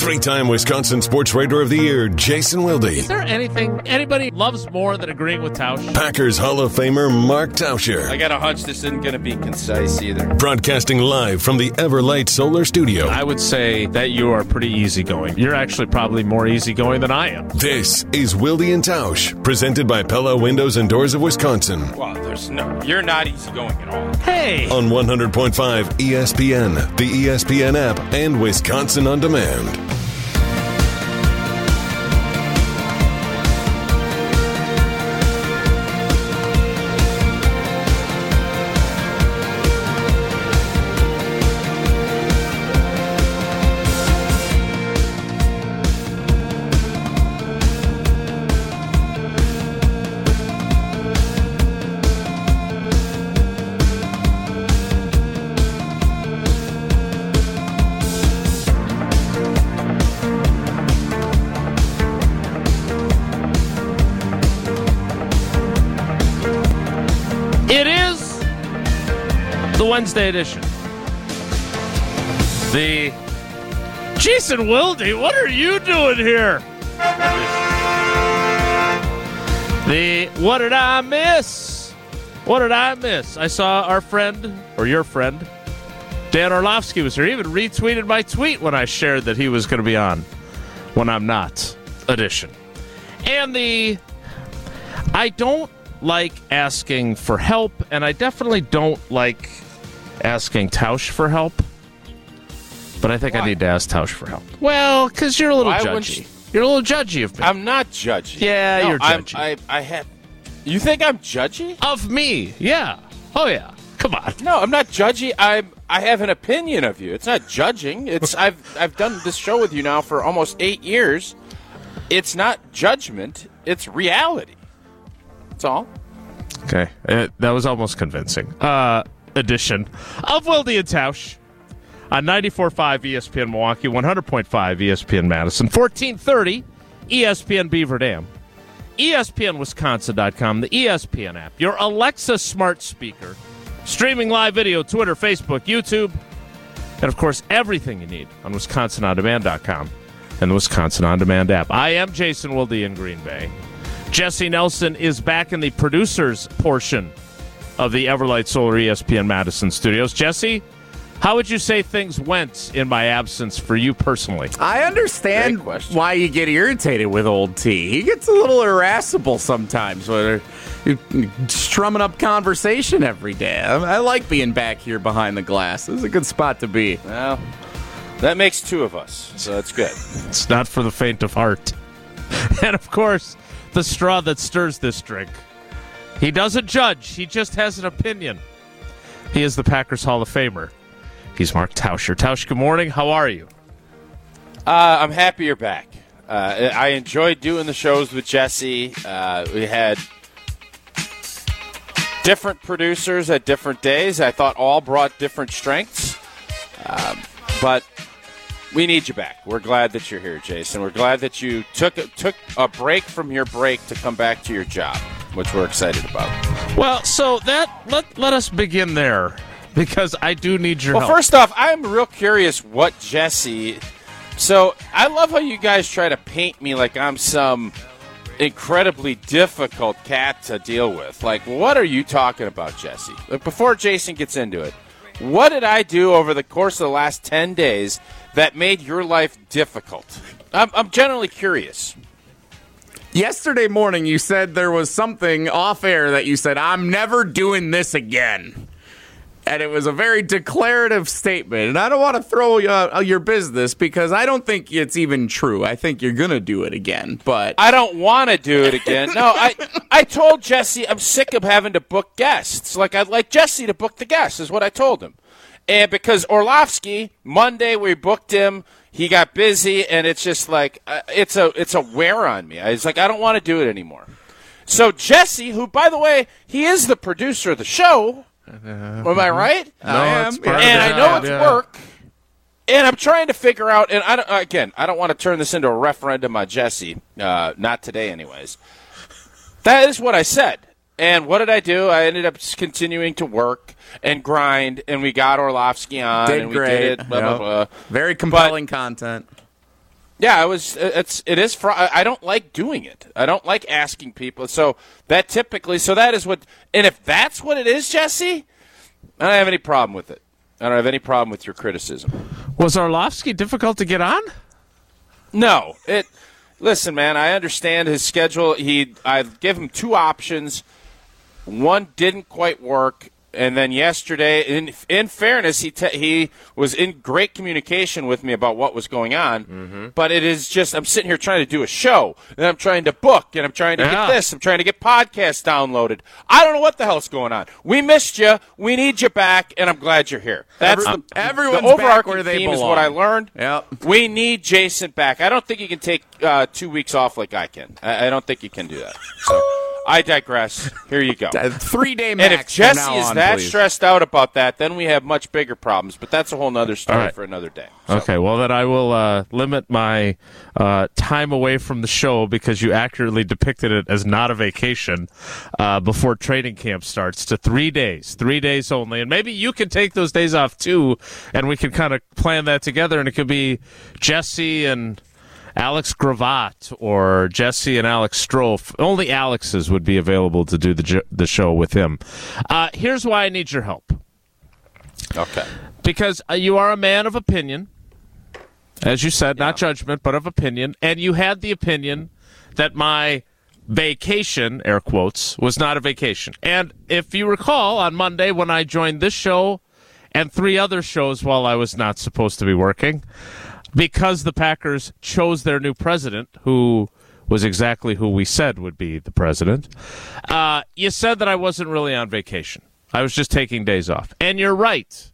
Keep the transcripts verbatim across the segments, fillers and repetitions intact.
Three-time Wisconsin Sports Writer of the Year, Jason Wilde. Is there anything anybody loves more than agreeing with Tausch? Packers Hall of Famer, Mark Tauscher. I got a hunch this isn't going to be concise either. Broadcasting live from the Everlight Solar Studio. I would say that you are pretty easygoing. You're actually probably more easygoing than I am. This is Wilde and Tausch, presented by Pella Windows and Doors of Wisconsin. Well, there's no, you're not easygoing at all. Hey! On one hundred point five E S P N, the E S P N app, and Wisconsin On Demand. Wednesday edition. The Jason Wilde, what are you doing here? The what did I miss? What did I miss? I saw our friend, or your friend, Dan Orlovsky was here. He even retweeted my tweet when I shared that he was going to be on When I'm Not edition. And the I don't like asking for help, and I definitely don't like asking Tausch for help, but I think Why? I need to ask Tausch for help. Well, because you're a little Why judgy. You... You're a little judgy of me. I'm not judgy. Yeah, no, you're judgy. I'm, I, I have. You think I'm judgy? Of me? Yeah. Oh yeah. Come on. No, I'm not judgy. I I have an opinion of you. It's not judging. It's I've I've done this show with you now for almost eight years. It's not judgment. It's reality. That's all. Okay, uh, that was almost convincing. Uh. Edition of Wilde and Tausch on ninety-four point five E S P N Milwaukee, one hundred point five E S P N Madison, fourteen thirty E S P N Beaver Dam, E S P N Wisconsin dot com, the E S P N app, your Alexa smart speaker, streaming live video, Twitter, Facebook, YouTube, and of course everything you need on Wisconsin On Demand dot com and the Wisconsin On Demand app. I am Jason Wilde in Green Bay. Jesse Nelson is back in the producers portion of the Everlight Solar E S P N Madison studios. Jesse, how would you say things went in my absence for you personally? I understand why you get irritated with old T. He gets a little irascible sometimes, whether you're strumming up conversation every day. I, I like being back here behind the glass. This is a good spot to be. Well, that makes two of us, so that's good. It's not for the faint of heart. And, of course, the straw that stirs this drink. He doesn't judge. He just has an opinion. He is the Packers Hall of Famer. He's Mark Tauscher. Tausch, good morning. How are you? Uh, I'm happy you're back. Uh, I enjoyed doing the shows with Jesse. Uh, we had different producers at different days. I thought all brought different strengths. Um, but we need you back. We're glad that you're here, Jason. We're glad that you took took a break from your break to come back to your job, which we're excited about. Well, so that let let us begin there, because I do need your well, help. Well, first off, I'm real curious what Jesse... So I love how you guys try to paint me like I'm some incredibly difficult cat to deal with. Like, what are you talking about, Jesse? Like, before Jason gets into it, what did I do over the course of the last ten days that made your life difficult? I'm, I'm generally curious. Yesterday morning, you said there was something off air that you said, I'm never doing this again. And it was a very declarative statement. And I don't want to throw uh, your business because I don't think it's even true. I think you're going to do it again. But I don't want to do it again. No, I I told Jesse I'm sick of having to book guests. Like, I'd like Jesse to book the guests is what I told him. And because Orlovsky, Monday we booked him. He got busy, and it's just like uh, it's a it's a wear on me. It's like I don't want to do it anymore. So Jesse, who, by the way, he is the producer of the show. Uh, Am I right? No, I am. And I know it's yeah. work. And I'm trying to figure out, and I don't, again, I don't want to turn this into a referendum on Jesse. Uh, not today, anyways. That is what I said. And what did I do? I ended up continuing to work and grind, and we got Orlovsky on, did and we great. did it. Blah, yep. blah, blah. Very compelling but, content. Yeah, I was. It's it is. Fr- I don't like doing it. I don't like asking people. So that typically. So that is what. And if that's what it is, Jesse, I don't have any problem with it. I don't have any problem with your criticism. Was Orlovsky difficult to get on? No. It. Listen, man. I understand his schedule. He. I give him two options. One didn't quite work. And then yesterday, in in fairness, he te- he was in great communication with me about what was going on. Mm-hmm. But it is just, I'm sitting here trying to do a show, and I'm trying to book, and I'm trying to yeah. get this, I'm trying to get podcasts downloaded. I don't know what the hell's going on. We missed you. We need you back, and I'm glad you're here. That's Every, the, everyone's the overarching back where they theme belong. is what I learned. Yep. We need Jason back. I don't think you can take uh, two weeks off like I can. I, I don't think you can do that. So. I digress. Here you go. Three-day max. And if Jesse from now is on, that please. stressed out about that, then we have much bigger problems. But that's a whole other story right. for another day. So. Okay, well, then I will uh, limit my uh, time away from the show because you accurately depicted it as not a vacation uh, before training camp starts to three days, three days only. And maybe you can take those days off, too, and we can kind of plan that together, and it could be Jesse and Alex Gravatt or Jesse and Alex Strofe. Only Alex's would be available to do the the show with him. Uh, here's why I need your help. Okay. Because uh, you are a man of opinion, as you said, yeah. not judgment, but of opinion, and you had the opinion that my vacation, air quotes, was not a vacation. And if you recall, on Monday when I joined this show and three other shows while I was not supposed to be working, because the Packers chose their new president, who was exactly who we said would be the president, uh, you said that I wasn't really on vacation. I was just taking days off. And you're right.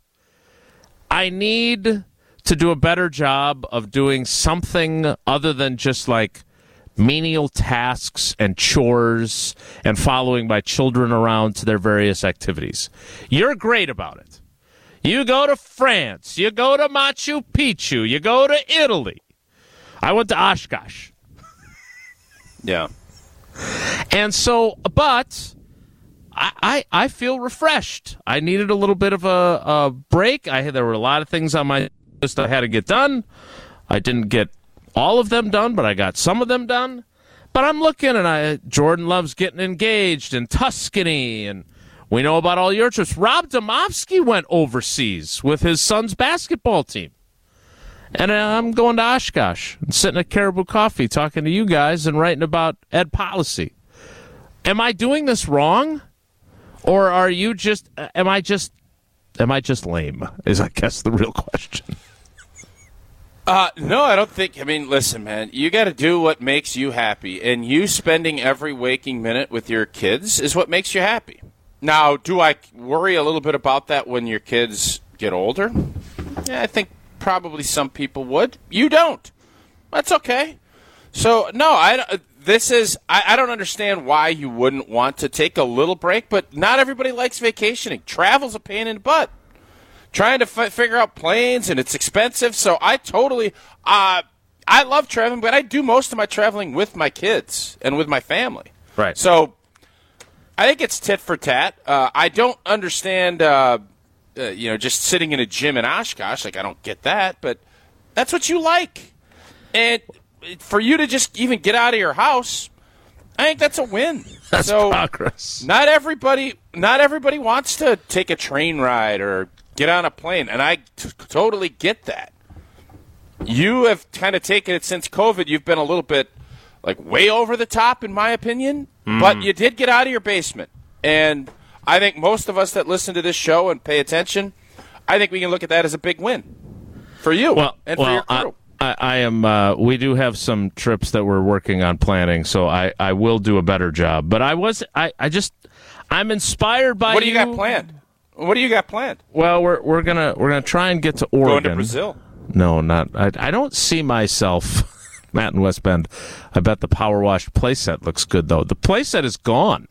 I need to do a better job of doing something other than just like menial tasks and chores and following my children around to their various activities. You're great about it. You go to France. You go to Machu Picchu. You go to Italy. I went to Oshkosh. Yeah. And so, but I, I, I feel refreshed. I needed a little bit of a, a break. I There were a lot of things on my list I had to get done. I didn't get all of them done, but I got some of them done. But I'm looking, and I Jordan loves getting engaged in Tuscany, and we know about all your trips. Rob Domofsky went overseas with his son's basketball team. And I'm going to Oshkosh and sitting at Caribou Coffee talking to you guys and writing about ed policy. Am I doing this wrong? Or are you just, am I just, am I just lame? Is, I guess, the real question. Uh, no, I don't think, I mean, listen, man, you got to do what makes you happy. And you spending every waking minute with your kids is what makes you happy. Now, do I worry a little bit about that when your kids get older? Yeah, I think probably some people would. You don't. That's okay. So, no, I, this is, I, I don't understand why you wouldn't want to take a little break, but not everybody likes vacationing. Travel's a pain in the butt. Trying to f- figure out planes, and it's expensive, so I totally, uh, I love traveling, but I do most of my traveling with my kids and with my family. Right. So, I think it's tit for tat. Uh, I don't understand, uh, uh, you know, just sitting in a gym in Oshkosh. Like, I don't get that, but that's what you like. And for you to just even get out of your house, I think that's a win. That's so progress. Not everybody, not everybody wants to take a train ride or get on a plane, and I t- totally get that. You have kind of taken it since COVID. You've been a little bit, like, way over the top, in my opinion. Mm. But you did get out of your basement. And I think most of us that listen to this show and pay attention, I think we can look at that as a big win for you well, and well, for your crew. I, I am. Uh, we do have some trips that we're working on planning, so I, I will do a better job. But I was. I, I just. I'm inspired by. What do you, you got planned? What do you got planned? Well, we're we're gonna we're gonna try and get to Oregon. Going to Brazil? No, not. I, I don't see myself. Matt in West Bend. I bet the Power Wash playset looks good, though. The playset is gone.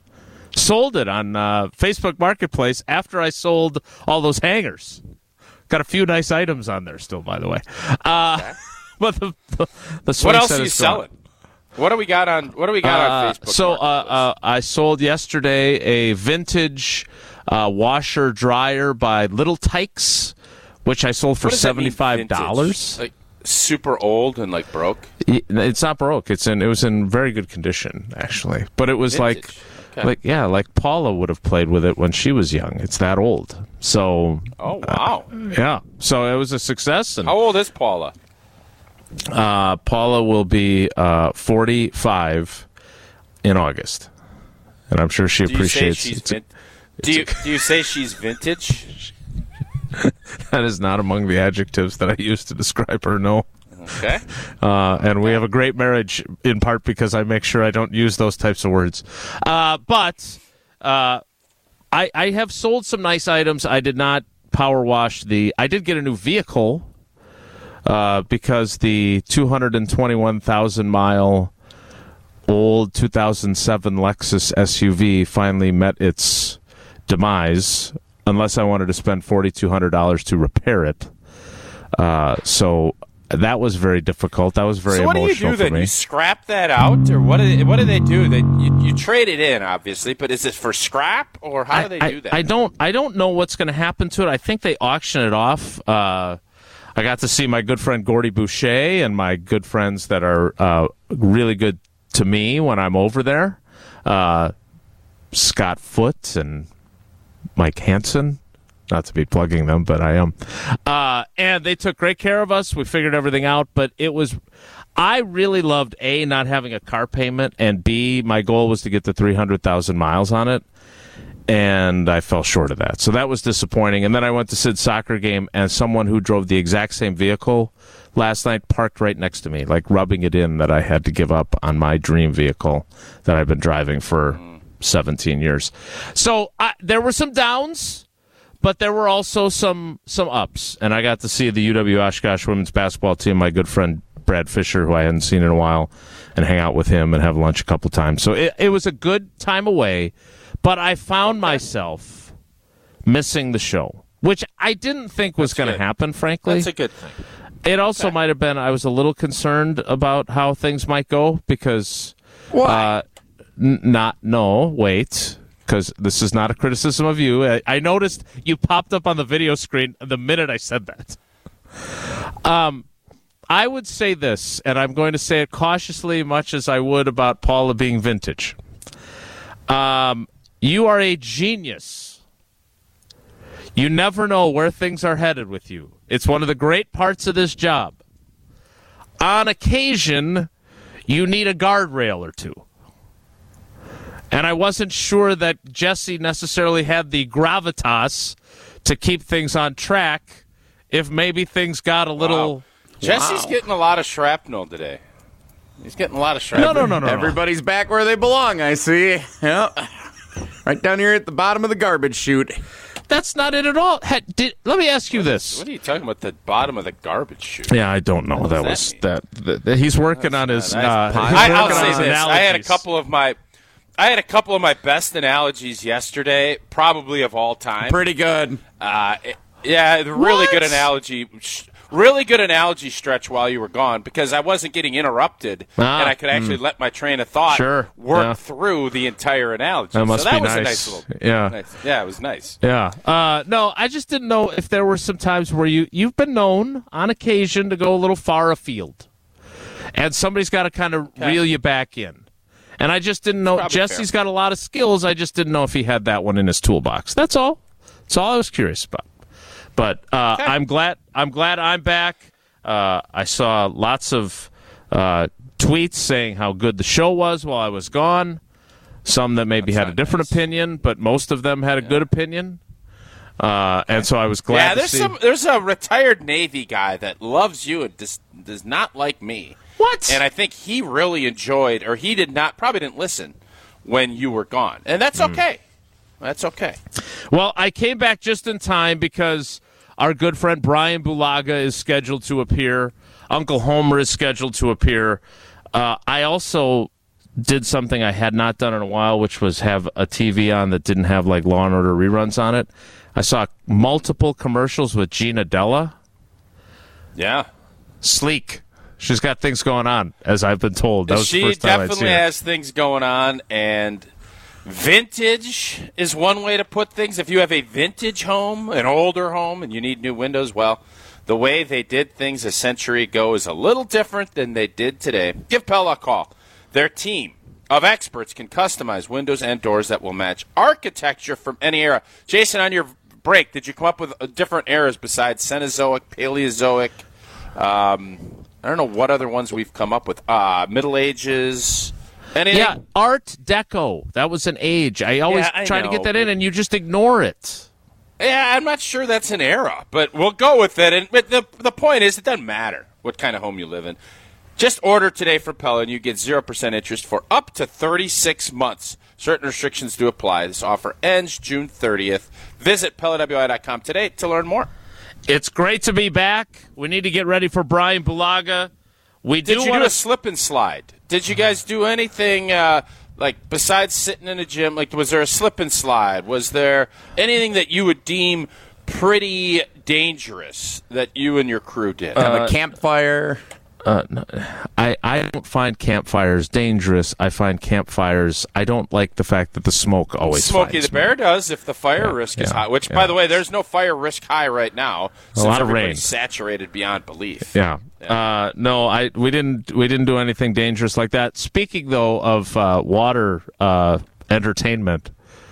Sold it on uh, Facebook Marketplace after I sold all those hangers. Got a few nice items on there still, by the way. Uh, okay. But the the, the swing what else set are you is selling? gone. What do we got on? What do we got uh, on Facebook? So uh, uh, I sold yesterday a vintage uh, washer dryer by Little Tykes, which I sold for seventy five dollars. Like, super old and like broke? It's not broke. It's in. It was in very good condition, actually. But it was Vintage. like, Okay. like yeah, like Paula would have played with it when she was young. It's that old. So. Oh wow! Uh, yeah. So it was a success. And How old is Paula? uh, Paula will be uh, forty-five in August, and I'm sure she Do you say appreciates. she's it's a- vin- do you do you say she's vintage? that is not among the adjectives that I use to describe her. No. Okay. Uh, and we have a great marriage in part because I make sure I don't use those types of words. Uh, but uh, I, I have sold some nice items. I did not power wash the. I did get a new vehicle uh, because the two hundred twenty-one thousand mile old two thousand seven Lexus S U V finally met its demise. Unless I wanted to spend forty-two hundred dollars to repair it. Uh, so. That was very difficult. That was very so what emotional do you do for then? me. You scrap that out, or what? Do they, what do they do? They you, you trade it in, obviously, but is it for scrap, or how do they I, do that? I, I don't. I don't know what's going to happen to it. I think they auction it off. Uh, I got to see my good friend Gordy Boucher and my good friends that are uh, really good to me when I'm over there. Uh, Scott Foote and Mike Hansen. Not to be plugging them, but I am. Uh, and they took great care of us. We figured everything out. But it was, I really loved, A, not having a car payment, and B, my goal was to get to three hundred thousand miles on it. And I fell short of that. So that was disappointing. And then I went to Sid's soccer game, and someone who drove the exact same vehicle last night parked right next to me, like rubbing it in that I had to give up on my dream vehicle that I've been driving for seventeen years. So I, there were some downs. But there were also some some ups, and I got to see the U W Oshkosh women's basketball team, my good friend Brad Fisher, who I hadn't seen in a while, and hang out with him and have lunch a couple times. So it, it was a good time away, but I found myself missing the show, which I didn't think was going to happen, frankly. That's a good thing. It also might have been I was a little concerned about how things might go because uh, n- not, no, wait. Because this is not a criticism of you. I, I noticed you popped up on the video screen the minute I said that. Um, I would say this, and I'm going to say it cautiously, much as I would about Paula being vintage. Um, you are a genius. You never know where things are headed with you. It's one of the great parts of this job. On occasion, you need a guardrail or two. And I wasn't sure that Jesse necessarily had the gravitas to keep things on track if maybe things got a little... Wow. Jesse's Wow. getting a lot of shrapnel today. He's getting a lot of shrapnel. No, no, no, no. Everybody's back where they belong, I see. Yep. Right down here at the bottom of the garbage chute. That's not it at all. Had, did, let me ask you this. What are you talking about? The bottom of the garbage chute? Yeah, I don't know. What that does was that that, that, that. He's working on his. Nice. Uh, he's I, I'll working on say his this: I had a analogies. couple of my, I had a couple of my best analogies yesterday, probably of all time. Pretty good. Uh, it- yeah, the really What? good analogy. Really good analogy stretch while you were gone because I wasn't getting interrupted Ah, and I could actually let my train of thought Sure, work yeah. through the entire analogy. That must so that be was a nice. nice little. Yeah. nice- yeah, it was nice. Yeah. Uh, no, I just didn't know if there were some times where you you've been known on occasion to go a little far afield, and somebody's got to kind of Okay. reel you back in. And I just didn't know. Probably Jesse's fair. got a lot of skills. I just didn't know if he had that one in his toolbox. That's all. That's all I was curious about. But uh, Okay. I'm glad. I'm glad I'm back. Uh, I saw lots of uh, tweets saying how good the show was while I was gone. Some that maybe That's had a not different nice. opinion, but most of them had a good opinion. Uh, and so I was glad Yeah, to there's see. some. There's a retired Navy guy that loves you and does does not like me. What? And I think he really enjoyed, or he did not, probably didn't listen when you were gone, and that's Hmm. okay. That's okay. Well, I came back just in time because our good friend Brian Bulaga is scheduled to appear. Uncle Homer is scheduled to appear. Uh, I also did something I had not done in a while, which was have a T V on that didn't have like Law and Order reruns on it. I saw multiple commercials with Gina Della. Yeah. Sleek. She's got things going on, as I've been told. That was she the first time I'd definitely seen her. has things going on, and vintage is one way to put things. If you have a vintage home, an older home, and you need new windows, well, The way they did things a century ago is a little different than they did today. Give Pella a call. Their team of experts can customize windows and doors that will match architecture from any era. Jason, on your break, did you come up with different eras besides Cenozoic, Paleozoic? Um, I don't know what other ones we've come up with. Uh, Middle Ages. Anything? Yeah, Art Deco. That was an age. I always Yeah, I try know. to get that in, and you just ignore it. Yeah, I'm not sure that's an era, but we'll go with it. And but the the point is, it doesn't matter what kind of home you live in. Just order today from Pella, and you get zero percent interest for up to thirty-six months. Certain restrictions do apply. This offer ends June thirtieth. Visit Pella W I dot com today to learn more. It's great to be back. We need to get ready for Brian Bulaga. We Did do you want do a to slip and slide? Did you guys do anything uh, like besides sitting in a gym? Like, was there a slip and slide? Was there anything that you would deem pretty dangerous that you and your crew did? Have a campfire. Uh, no, I, I don't find campfires dangerous. I find campfires, I don't like the fact that the smoke always Smokey finds the Bear me. does if the fire Yeah, risk is yeah, high, which, yeah. by the way, there's no fire risk high right now A since lot of everybody's rain. saturated beyond belief. Yeah. Uh, no, I we didn't we didn't do anything dangerous like that. Speaking though of uh, water uh, entertainment,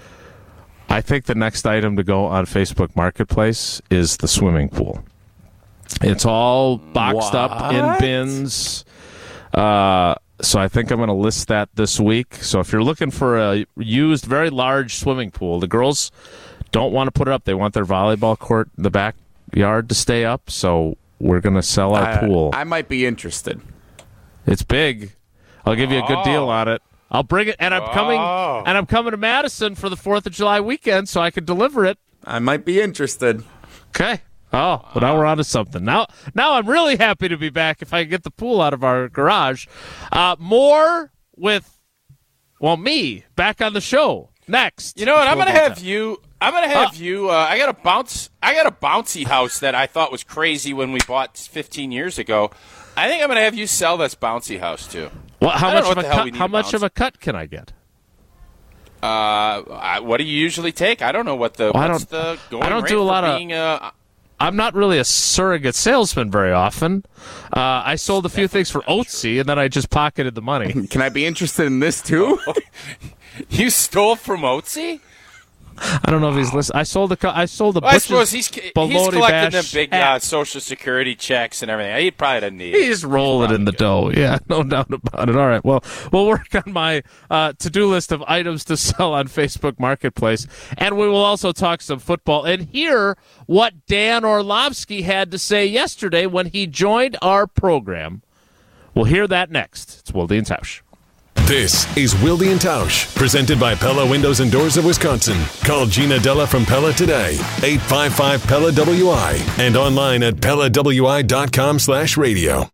I think the next item to go on Facebook Marketplace is the swimming pool. It's all boxed up in What? bins. Uh, so I think I'm going to list that this week. So if you're looking for a used, very large swimming pool, the girls don't want to put it up. They want their volleyball court in the backyard to stay up. So we're going to sell our I, pool. I might be interested. It's big. I'll give you a good deal Oh. on it. I'll bring it, and I'm coming, Oh. and I'm coming to Madison for the Fourth of July weekend, so I can deliver it. I might be interested. Okay. Oh, well, now we're on to something. Now, now I'm really happy to be back if I can get the pool out of our garage. Uh, more with, well, me back on the show next. You know what? I'm We'll gonna get have that. you. I'm gonna have Uh, you. Uh, I got a bounce. I got a bouncy house that I thought was crazy when we bought fifteen years ago. I think I'm gonna have you sell this bouncy house too. Well, how I don't much know of what a the hell cut? we need How to much bounce. of a cut can I get? Uh, I, what do you usually take? I don't know what the. Well, I what's don't- the going I don't rate do a for lot of- being, uh, I'm not really a surrogate salesman very often. Uh, I sold a few things for Oatsy, and then I just pocketed the money. Can I be interested in this too? you stole from Oatsy? I don't know if he's listening. I sold a. co- I sold a. Well, I Butch's suppose he's he's bologna collecting them bash big uh, hat. social security checks and everything. He probably doesn't need it. He's rolling in the dough. Yeah, no doubt about it. All right. Well, we'll work on my uh, to-do list of items to sell on Facebook Marketplace, and we will also talk some football and hear what Dan Orlovsky had to say yesterday when he joined our program. We'll hear that next. It's Wilde and Tausch. This is Wilde and Tausch, presented by Pella Windows and Doors of Wisconsin. Call Gina Della from Pella today, eight five five Pella W I, and online at Pella W I dot com slash radio.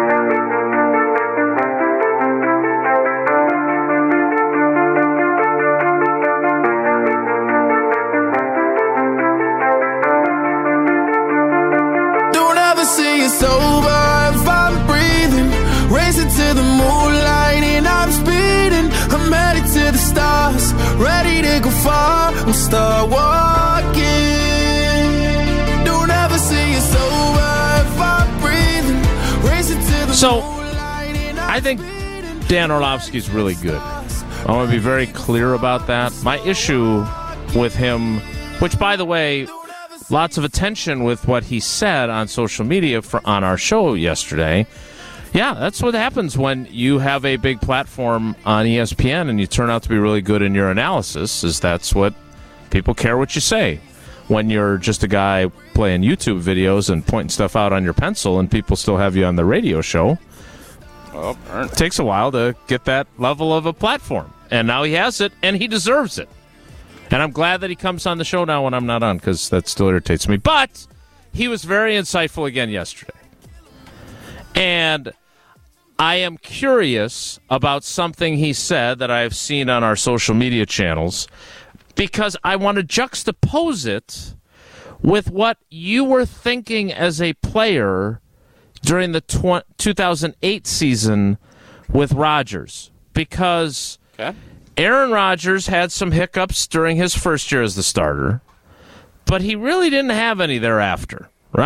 Don't ever say it's over if I'm breathing. Racing to the moonlight and I'm speeding. I'm headed to the stars, ready to go far. I'm start walking. Don't ever say it's over if I'm breathing. Racing to the So, moonlight and I'm I think speeding. Dan Orlovsky's really good. I want to be very clear about that. My issue with him, which, by the way, lots of attention with what he said on social media for, on our show yesterday. Yeah, that's what happens when you have a big platform on E S P N and you turn out to be really good in your analysis, is that's what people care what you say. When you're just a guy playing YouTube videos and pointing stuff out on your pencil and people still have you on the radio show, Oh, burn. it takes a while to get that level of a platform. And now he has it, and he deserves it. And I'm glad that he comes on the show now when I'm not on, because that still irritates me. But he was very insightful again yesterday. And I am curious about something he said that I've seen on our social media channels, because I want to juxtapose it with what you were thinking as a player during the tw- two thousand eight season with Rodgers. Because Okay. Aaron Rodgers had some hiccups during his first year as the starter, but he really didn't have any thereafter, right?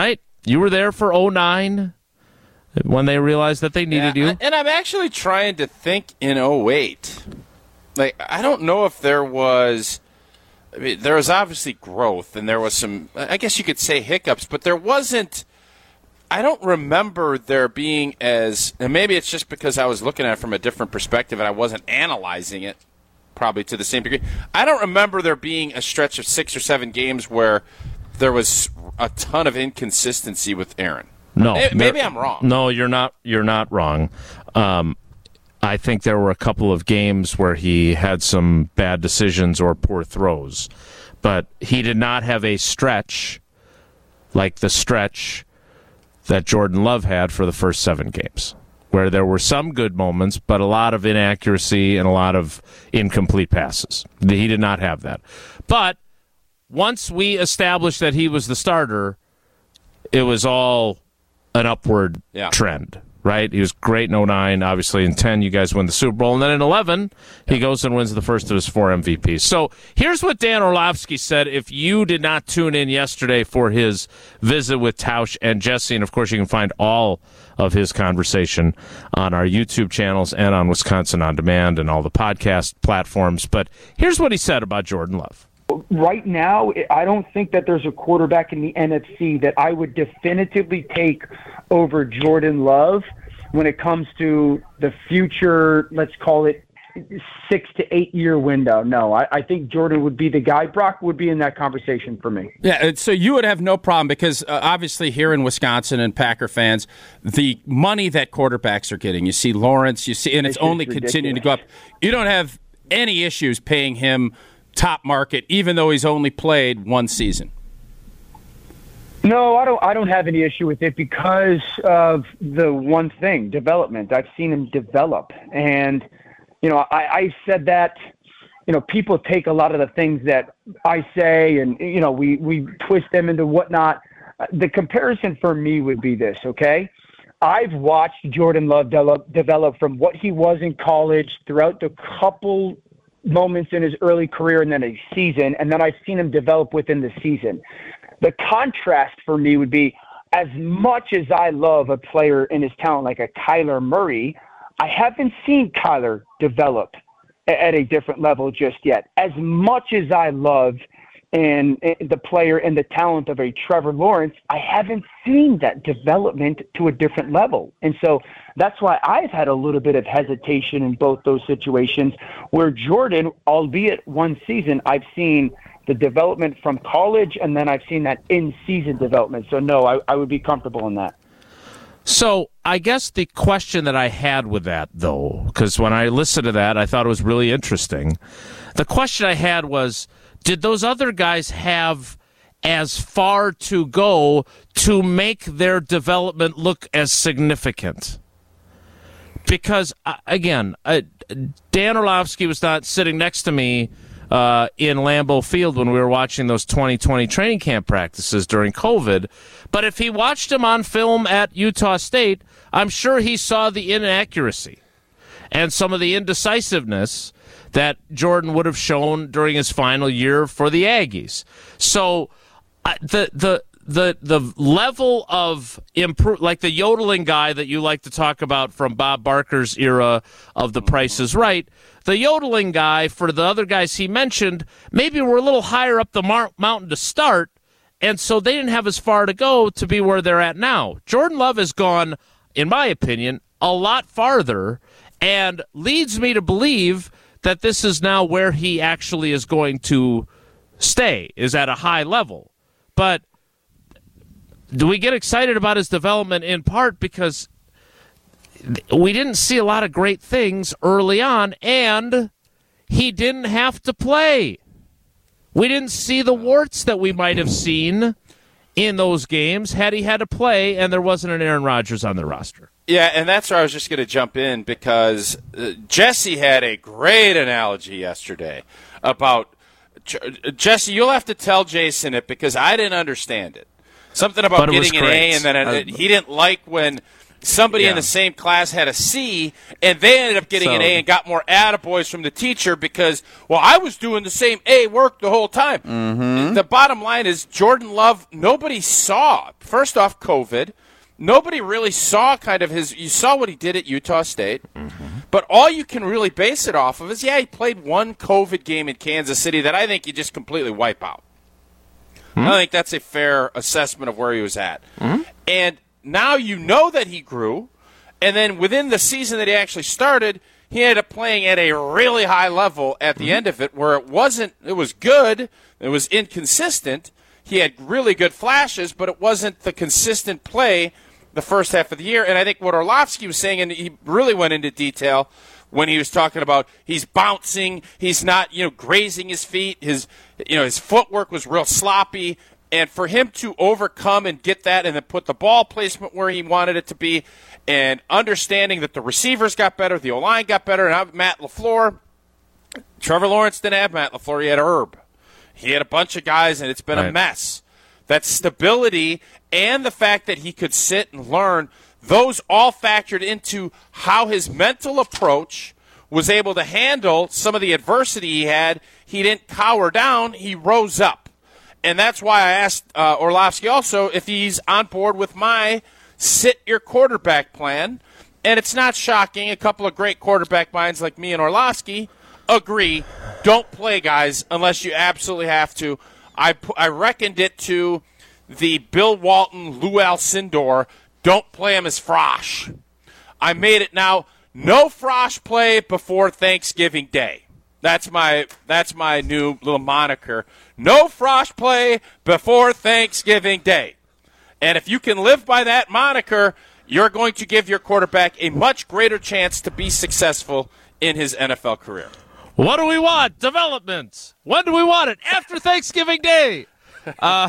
You were there for oh nine when they realized that they needed yeah, you. And I'm actually trying to think in oh eight. Like, I don't know if there was – I mean, there was obviously growth, and there was some – I guess you could say hiccups, but there wasn't – I don't remember there being as – and maybe it's just because I was looking at it from a different perspective and I wasn't analyzing it probably to the same degree. I don't remember there being a stretch of six or seven games where there was a ton of inconsistency with Aaron. No, maybe, maybe I'm wrong. No, you're not. You're not wrong. Um, I think there were a couple of games where he had some bad decisions or poor throws, but he did not have a stretch like the stretch that Jordan Love had for the first seven games, where there were some good moments, but a lot of inaccuracy and a lot of incomplete passes. He did not have that. But once we established that he was the starter, it was all an upward yeah. trend, right? He was great in oh nine. Obviously, in ten, you guys win the Super Bowl. And then in eleven, he goes and wins the first of his four M V Ps. So here's what Dan Orlovsky said if you did not tune in yesterday for his visit with Tausch and Jesse. And, of course, you can find all of his conversation on our YouTube channels and on Wisconsin On Demand and all the podcast platforms. But here's what he said about Jordan Love. Right now, I don't think that there's a quarterback in the N F C that I would definitively take over Jordan Love when it comes to the future, let's call it six to eight year window. No, I, I think Jordan would be the guy. Brock would be in that conversation for me. Yeah, so you would have no problem because uh, obviously here in Wisconsin and Packer fans, the money that quarterbacks are getting, you see Lawrence, you see, and it's, it's only continuing to go up. You don't have any issues paying him top market, even though he's only played one season. No, I don't. I don't have any issue with it because of the one thing: development. I've seen him develop, and you know, I, I said that. You know, people take a lot of the things that I say, and you know, we we twist them into whatnot. The comparison for me would be this: okay, I've watched Jordan Love develop, develop from what he was in college throughout the couple moments in his early career and then a season, and then I've seen him develop within the season. The contrast for me would be, as much as I love a player in his talent like a Kyler Murray, I haven't seen Kyler develop at a different level just yet. As much as I love and the player and the talent of a Trevor Lawrence, I haven't seen that development to a different level. And so that's why I've had a little bit of hesitation in both those situations where Jordan, albeit one season, I've seen the development from college, and then I've seen that in-season development. So, no, I, I would be comfortable in that. So I guess the question that I had with that, though, because when I listened to that, I thought it was really interesting. The question I had was, did those other guys have as far to go to make their development look as significant? Because, uh, again, uh, Dan Orlovsky was not sitting next to me uh, in Lambeau Field when we were watching those twenty twenty training camp practices during COVID. But if he watched him on film at Utah State, I'm sure he saw the inaccuracy and some of the indecisiveness that Jordan would have shown during his final year for the Aggies. So uh, the the the the level of improve, like the yodeling guy that you like to talk about from Bob Barker's era of The Price is Right, the yodeling guy for the other guys he mentioned maybe were a little higher up the mar- mountain to start, and so they didn't have as far to go to be where they're at now. Jordan Love has gone, in my opinion, a lot farther, and leads me to believe that this is now where he actually is going to stay, is at a high level. But do we get excited about his development in part because we didn't see a lot of great things early on, and he didn't have to play. We didn't see the warts that we might have seen in those games had he had to play and there wasn't an Aaron Rodgers on the roster. Yeah, and that's where I was just going to jump in because uh, Jesse had a great analogy yesterday about Jesse. You'll have to tell Jason it because I didn't understand it. Something about getting an A, and then a, he didn't like when somebody Yeah. in the same class had a C, and they ended up getting So- an A and got more attaboys from the teacher because, well, I was doing the same A work the whole time. Mm-hmm. The bottom line is Jordan Love, nobody saw, first off, COVID. Nobody really saw kind of his – you saw what he did at Utah State. Mm-hmm. But all you can really base it off of is, yeah, he played one COVID game in Kansas City that I think you just completely wipe out. Mm-hmm. I think that's a fair assessment of where he was at. Mm-hmm. And now you know that he grew, and then within the season that he actually started, he ended up playing at a really high level at the mm-hmm. end of it where it wasn't – it was good, it was inconsistent. He had really good flashes, but it wasn't the consistent play the first half of the year. And I think what Orlovsky was saying, and he really went into detail when he was talking about he's bouncing, he's not, you know, grazing his feet, his, you know, his footwork was real sloppy. And for him to overcome and get that and then put the ball placement where he wanted it to be and understanding that the receivers got better, the O-line got better, and now Matt LaFleur, Trevor Lawrence didn't have Matt LaFleur, he had Herb. He had a bunch of guys, and it's been right. a mess. That stability and the fact that he could sit and learn, those all factored into how his mental approach was able to handle some of the adversity he had. He didn't cower down. He rose up. And that's why I asked uh, Orlovsky also if he's on board with my sit your quarterback plan. And it's not shocking. A couple of great quarterback minds like me and Orlovsky agree, don't play guys unless you absolutely have to. I, I reckoned it to the Bill Walton, Lou Alcindor, don't play him as Frosh. I made it now, no Frosh play before Thanksgiving Day. That's my that's my new little moniker. No Frosh play before Thanksgiving Day. And if you can live by that moniker, you're going to give your quarterback a much greater chance to be successful in his N F L career. What do we want? Development. When do we want it? After Thanksgiving Day. Uh,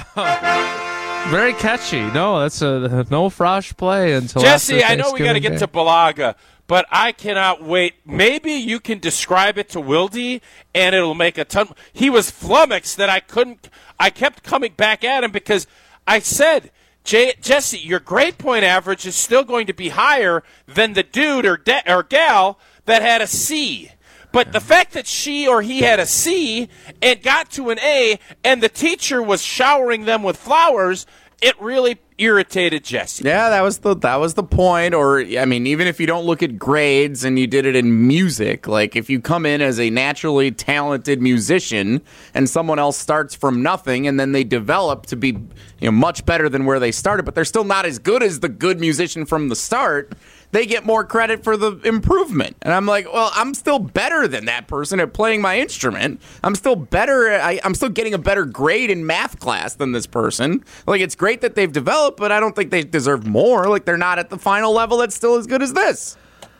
very catchy. No, that's a no Frosh play until Jesse, after I know we got to get Day. to Balaga, but I cannot wait. Maybe you can describe it to Wildy, and it'll make a ton. He was flummoxed that I couldn't. I kept coming back at him because I said, Jay, Jesse, your grade point average is still going to be higher than the dude or, de- or gal that had a C. But the fact that she or he had a C and got to an A and the teacher was showering them with flowers, it really irritated Jesse. Yeah, that was the that was the point. Or, I mean, even if you don't look at grades and you did it in music, like if you come in as a naturally talented musician and someone else starts from nothing and then they develop to be, you know, much better than where they started, but they're still not as good as the good musician from the start, they get more credit for the improvement. And I'm like, well, I'm still better than that person at playing my instrument. I'm still better. I, I'm still getting a better grade in math class than this person. Like, it's great that they've developed, but I don't think they deserve more. Like, they're not at the final level that's still as good as this.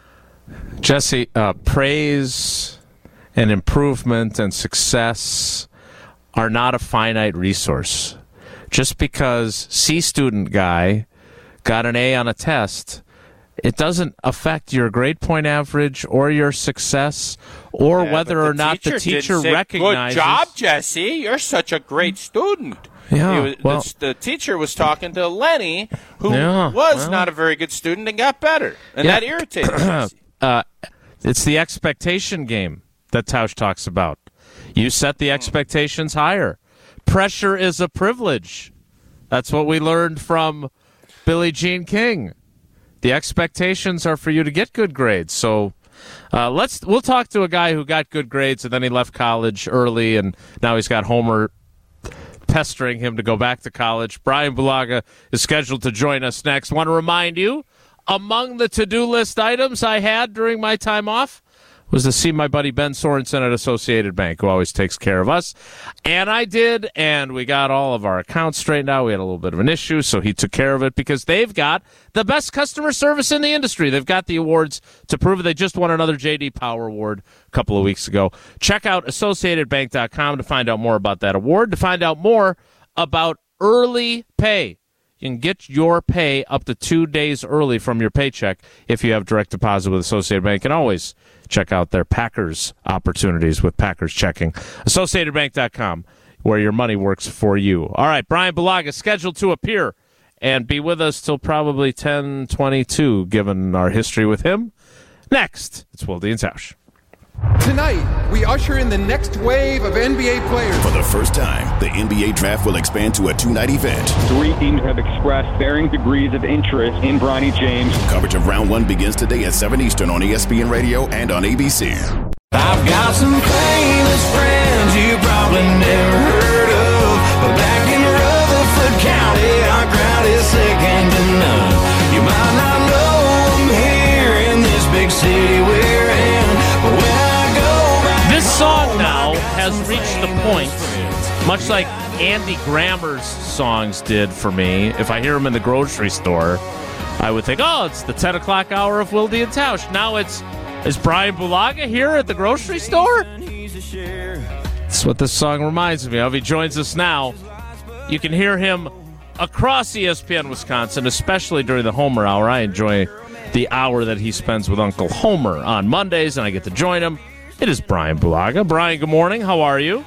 Jesse, uh, praise and improvement and success are not a finite resource. Just because C student guy got an A on a test, it doesn't affect your grade point average or your success or yeah, whether or not the teacher say, recognizes. Good job, Jesse. You're such a great student. Yeah, was, well, the, the teacher was talking to Lenny, who yeah, was well, not a very good student and got better. And yeah. that irritated Jesse. Uh, it's the expectation game that Tausch talks about. You set the expectations higher. Pressure is a privilege. That's what we learned from Billie Jean King. The expectations are for you to get good grades. So uh, let's we'll talk to a guy who got good grades and then he left college early and now he's got Homer pestering him to go back to college. Brian Bulaga is scheduled to join us next. Want to remind you, among the to-do list items I had during my time off was to see my buddy Ben Sorensen at Associated Bank, who always takes care of us. And I did, and we got all of our accounts straightened out. We had a little bit of an issue, so he took care of it because they've got the best customer service in the industry. They've got the awards to prove it. They just won another J D Power Award a couple of weeks ago. Check out associated bank dot com to find out more about that award, to find out more about early pay. You can get your pay up to two days early from your paycheck if you have direct deposit with Associated Bank. And always check out their Packers opportunities with Packers Checking. associated bank dot com, where your money works for you. All right, Brian Bulaga scheduled to appear and be with us till probably ten twenty-two, given our history with him. Next, it's Wilde and Tausch. Tonight, we usher in the next wave of N B A players. For the first time, the N B A Draft will expand to a two-night event. Three teams have expressed varying degrees of interest in Bronny James. Coverage of round one begins today at seven Eastern on E S P N Radio and on A B C. I've got some famous friends you probably never heard of, but back in Rutherford County, our crowd is second to none. You might not know them here in this big city we're in, but when I go back This song now has reached the point, much like Andy Grammer's songs did for me. If I hear them in the grocery store, I would think, oh, it's the ten o'clock hour of Wilde and Tausch. Now it's, is Brian Bulaga here at the grocery store? That's what this song reminds me of. He joins us now. You can hear him across E S P N Wisconsin, especially during the Homer Hour. I enjoy the hour that he spends with Uncle Homer on Mondays, and I get to join him. It is Brian Bulaga. Brian, good morning. How are you?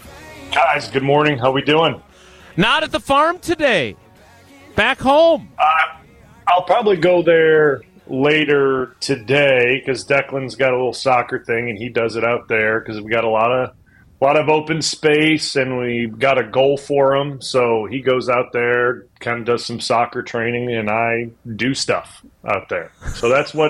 Guys, good morning. How we doing? Not at the farm today. Back home. Uh, I'll probably go there later today because Declan's got a little soccer thing, and he does it out there because we got a lot of a lot of open space, and we got a goal for him. So he goes out there, kind of does some soccer training, and I do stuff out there. So that's what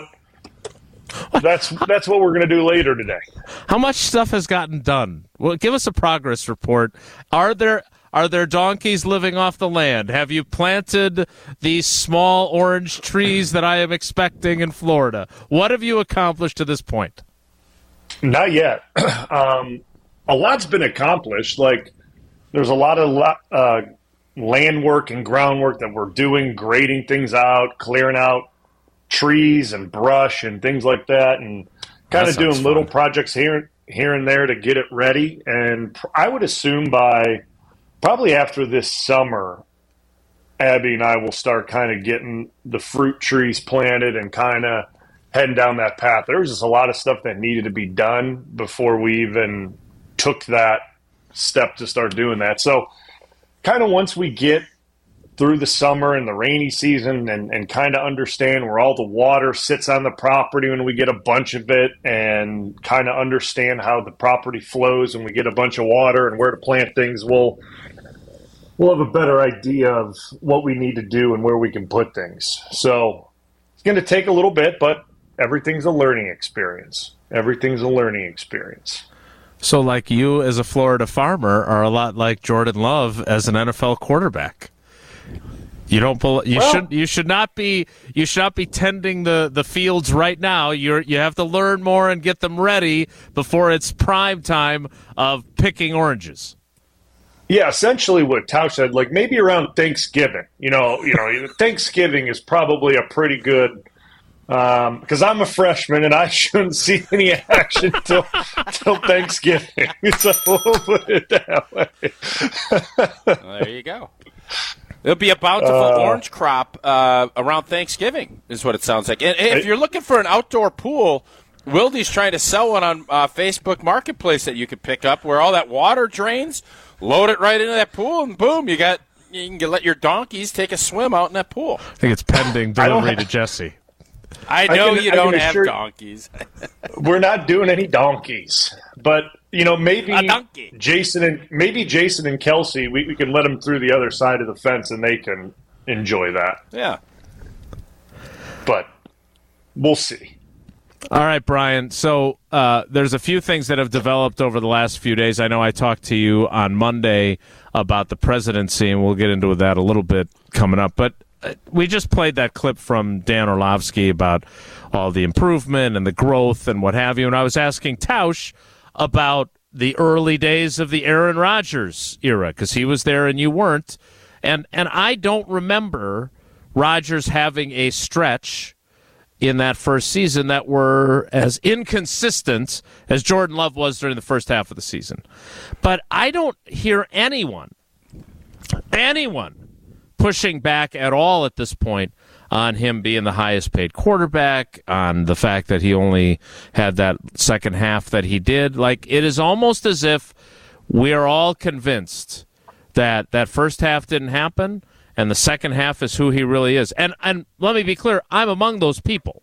that's that's what we're going to do later today. How much stuff has gotten done? Well, give us a progress report. Are there are there donkeys living off the land? Have you planted these small orange trees that I am expecting in Florida? What have you accomplished to this point? Not yet. Um, a lot's been accomplished. Like, there's a lot of lo- uh, land work and groundwork that we're doing, grading things out, clearing out trees and brush and things like that, and kind of doing fun little projects here, here and there to get it ready. And pr- I would assume by probably after this summer, Abby and I will start kind of getting the fruit trees planted and kind of heading down that path. There was just a lot of stuff that needed to be done before we even took that step to start doing that. So kind of once we get through the summer and the rainy season and, and kind of understand where all the water sits on the property when we get a bunch of it, and kind of understand how the property flows when we get a bunch of water and where to plant things, we'll, we'll have a better idea of what we need to do and where we can put things. So it's going to take a little bit, but everything's a learning experience. Everything's a learning experience. So like you as a Florida farmer are a lot like Jordan Love as an N F L quarterback. You don't. You well, should. You should not be. You should not be tending the, the fields right now. You're. You have to learn more and get them ready before it's prime time of picking oranges. Yeah, essentially what Tausch said. Like maybe around Thanksgiving. You know. You know. Thanksgiving is probably a pretty good. Because um, I'm a freshman and I shouldn't see any action till till Thanksgiving. So we'll put it that way. Well, there you go. It'll be a bountiful uh, orange crop uh, around Thanksgiving, is what it sounds like. And if you're looking for an outdoor pool, Wilde's trying to sell one on uh, Facebook Marketplace that you could pick up, where all that water drains, load it right into that pool, and boom, you got you can let your donkeys take a swim out in that pool. I think it's pending delivery to Jesse. I know I can, you don't have assure, donkeys. We're not doing any donkeys, but you know maybe Jason and maybe Jason and Kelsey, we, we can let them through the other side of the fence and they can enjoy that. Yeah, but we'll see. All right, Brian. So uh, there's a few things that have developed over the last few days. I know I talked to you on Monday about the presidency, and we'll get into that a little bit coming up, but. We just played that clip from Dan Orlovsky about all the improvement and the growth and what have you, and I was asking Tausch about the early days of the Aaron Rodgers era, because he was there and you weren't, and and I don't remember Rodgers having a stretch in that first season that were as inconsistent as Jordan Love was during the first half of the season. But I don't hear anyone, anyone, pushing back at all at this point on him being the highest paid quarterback, on the fact that he only had that second half that he did. Like, it is almost as if we are all convinced that that first half didn't happen and the second half is who he really is. And and let me be clear, I'm among those people.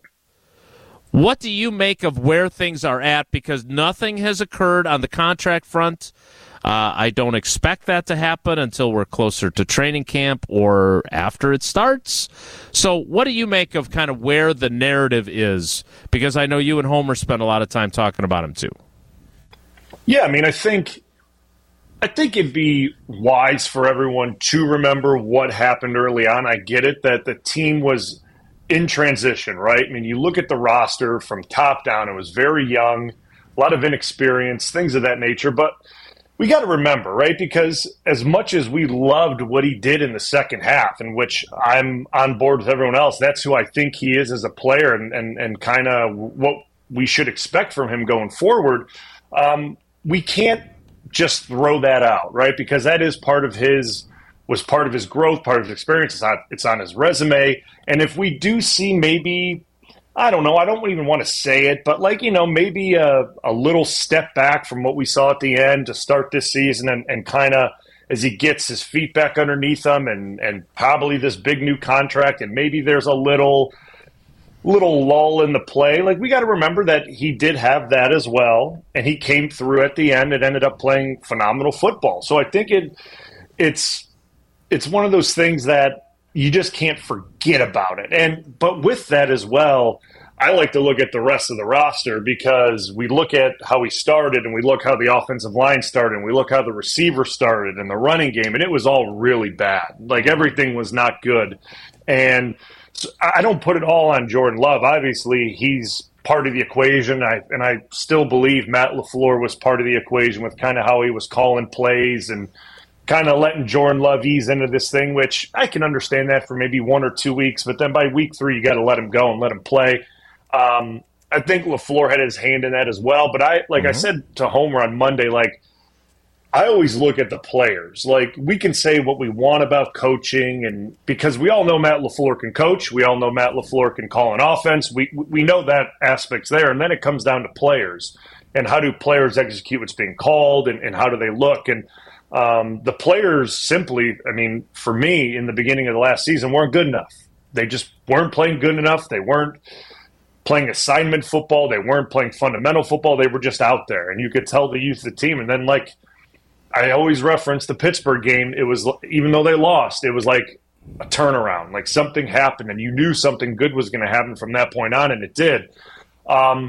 What do you make of where things are at? Because nothing has occurred on the contract front. Uh, I don't expect that to happen until we're closer to training camp or after it starts. So what do you make of kind of where the narrative is? Because I know you and Homer spend a lot of time talking about him too. Yeah, I mean, I think I think it'd be wise for everyone to remember what happened early on. I get it that the team was in transition, right? I mean, you look at the roster from top down, it was very young, a lot of inexperience, things of that nature. But we got to remember, right? Because as much as we loved what he did in the second half, in which I'm on board with everyone else, that's who I think he is as a player and, and, and kind of what we should expect from him going forward. Um, we can't just throw that out, right? Because that is part of his was part of his growth, part of his experience. It's on, it's on his resume. And if we do see maybe, I don't know, I don't even want to say it, but like, you know, maybe a, a little step back from what we saw at the end to start this season and, and kind of as he gets his feet back underneath him and, and probably this big new contract and maybe there's a little little lull in the play. Like, we got to remember that he did have that as well, and he came through at the end and ended up playing phenomenal football. So I think it it's it's one of those things that you just can't forget about it. And but with that as well, I like to look at the rest of the roster because we look at how he started and we look how the offensive line started and we look how the receiver started and the running game, and it was all really bad. Like, everything was not good. And so I don't put it all on Jordan Love. Obviously, he's part of the equation, I, and I still believe Matt LaFleur was part of the equation with kind of how he was calling plays and kind of letting Jordan Love ease into this thing, which I can understand that for maybe one or two weeks, but then by week three, you got to let him go and let him play. Um, I think LaFleur had his hand in that as well, but I, like mm-hmm. I said to Homer on Monday, like, I always look at the players. Like, we can say what we want about coaching, and because we all know Matt LaFleur can coach, we all know Matt LaFleur can call an offense. We we know that aspect's there, and then it comes down to players and how do players execute what's being called, and, and how do they look. And um, the players simply, I mean, for me, in the beginning of the last season, weren't good enough. They just weren't playing good enough. They weren't playing assignment football. They weren't playing fundamental football. They were just out there, and you could tell the youth of the team. And then, like, I always reference the Pittsburgh game. It was, even though they lost, it was like a turnaround. Like, something happened, and you knew something good was going to happen from that point on, and it did. Um,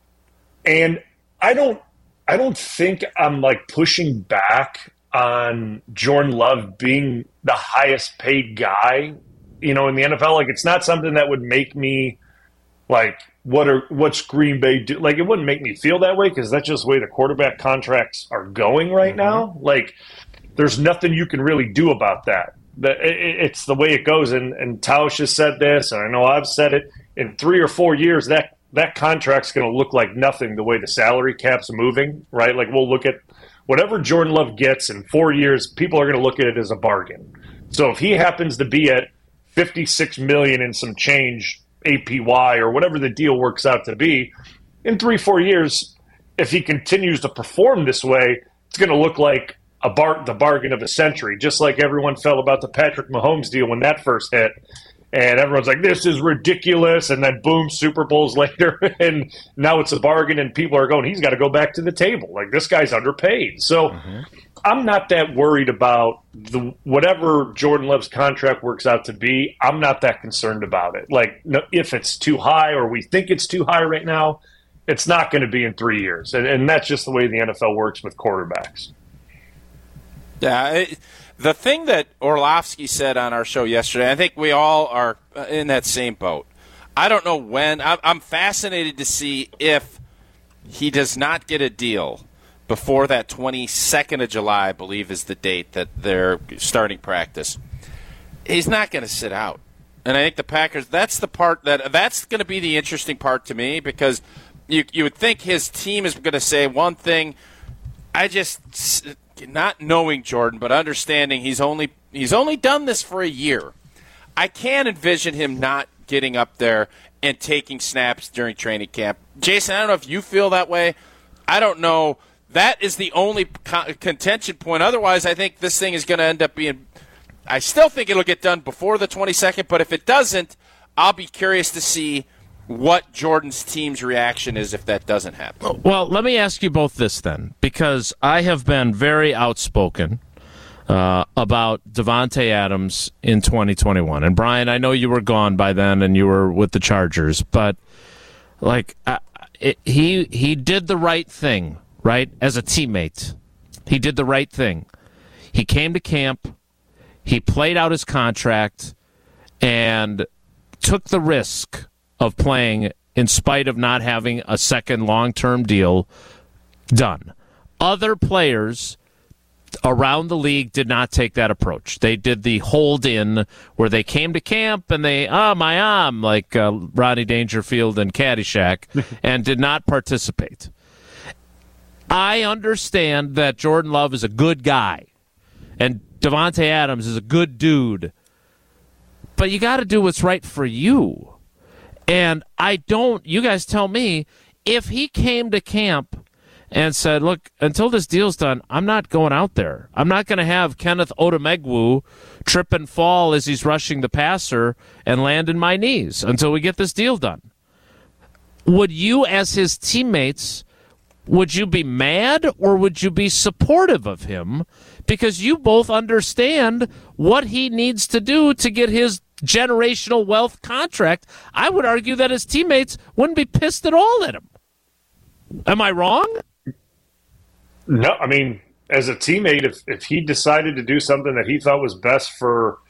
and I don't, I don't think I'm like pushing back on Jordan Love being the highest paid guy, you know, in the N F L. Like, it's not something that would make me like, what are what's Green Bay do? Like, it wouldn't make me feel that way because that's just the way the quarterback contracts are going right mm-hmm. now. Like, there's nothing you can really do about that. It's the way it goes. And, and Tausch has said this, and I know I've said it. In three or four years, that that contract's going to look like nothing the way the salary cap's moving, right? Like, we'll look at whatever Jordan Love gets in four years, people are going to look at it as a bargain. So if he happens to be at fifty-six million dollars and some change A P Y or whatever the deal works out to be, in three, four years, if he continues to perform this way, it's going to look like a bar- the bargain of a century, just like everyone felt about the Patrick Mahomes deal when that first hit. And everyone's like, this is ridiculous. And then, boom, Super Bowls later, and now it's a bargain, and people are going, he's got to go back to the table. Like, this guy's underpaid. So mm-hmm. I'm not that worried about the whatever Jordan Love's contract works out to be. I'm not that concerned about it. Like, no, if it's too high or we think it's too high right now, it's not going to be in three years. And, and that's just the way the N F L works with quarterbacks. Yeah, it, the thing that Orlovsky said on our show yesterday, I think we all are in that same boat. I don't know when. I'm fascinated to see if he does not get a deal before that twenty-second of July, I believe, is the date that they're starting practice. He's not going to sit out. And I think the Packers, that's the part that that's going to be the interesting part to me, because you you would think his team is going to say one thing. I just, not knowing Jordan, but understanding he's only he's only done this for a year. I can't envision him not getting up there and taking snaps during training camp. Jason, I don't know if you feel that way. I don't know. That is the only contention point. Otherwise, I think this thing is going to end up being I still think it'll get done before the twenty-second, but if it doesn't, I'll be curious to see what Jordan's team's reaction is if that doesn't happen. Well, let me ask you both this then, because I have been very outspoken uh, about Davante Adams in twenty twenty-one. And, Brian, I know you were gone by then and you were with the Chargers, but, like, uh, it, he he did the right thing, right, as a teammate. He did the right thing. He came to camp, he played out his contract, and took the risk of playing in spite of not having a second long-term deal done. Other players around the league did not take that approach. They did the hold-in where they came to camp and they, oh, my arm, like uh, Rodney Dangerfield and Caddyshack, and did not participate. I understand that Jordan Love is a good guy and Davante Adams is a good dude, but you got to do what's right for you. And I don't, you guys tell me, if he came to camp and said, look, until this deal's done, I'm not going out there. I'm not going to have Kenneth Odomegwu trip and fall as he's rushing the passer and land in my knees until we get this deal done. Would you, as his teammates, would you be mad or would you be supportive of him? Because you both understand what he needs to do to get his generational wealth contract. I would argue that his teammates wouldn't be pissed at all at him. Am I wrong? No, I mean, as a teammate, if, if he decided to do something that he thought was best for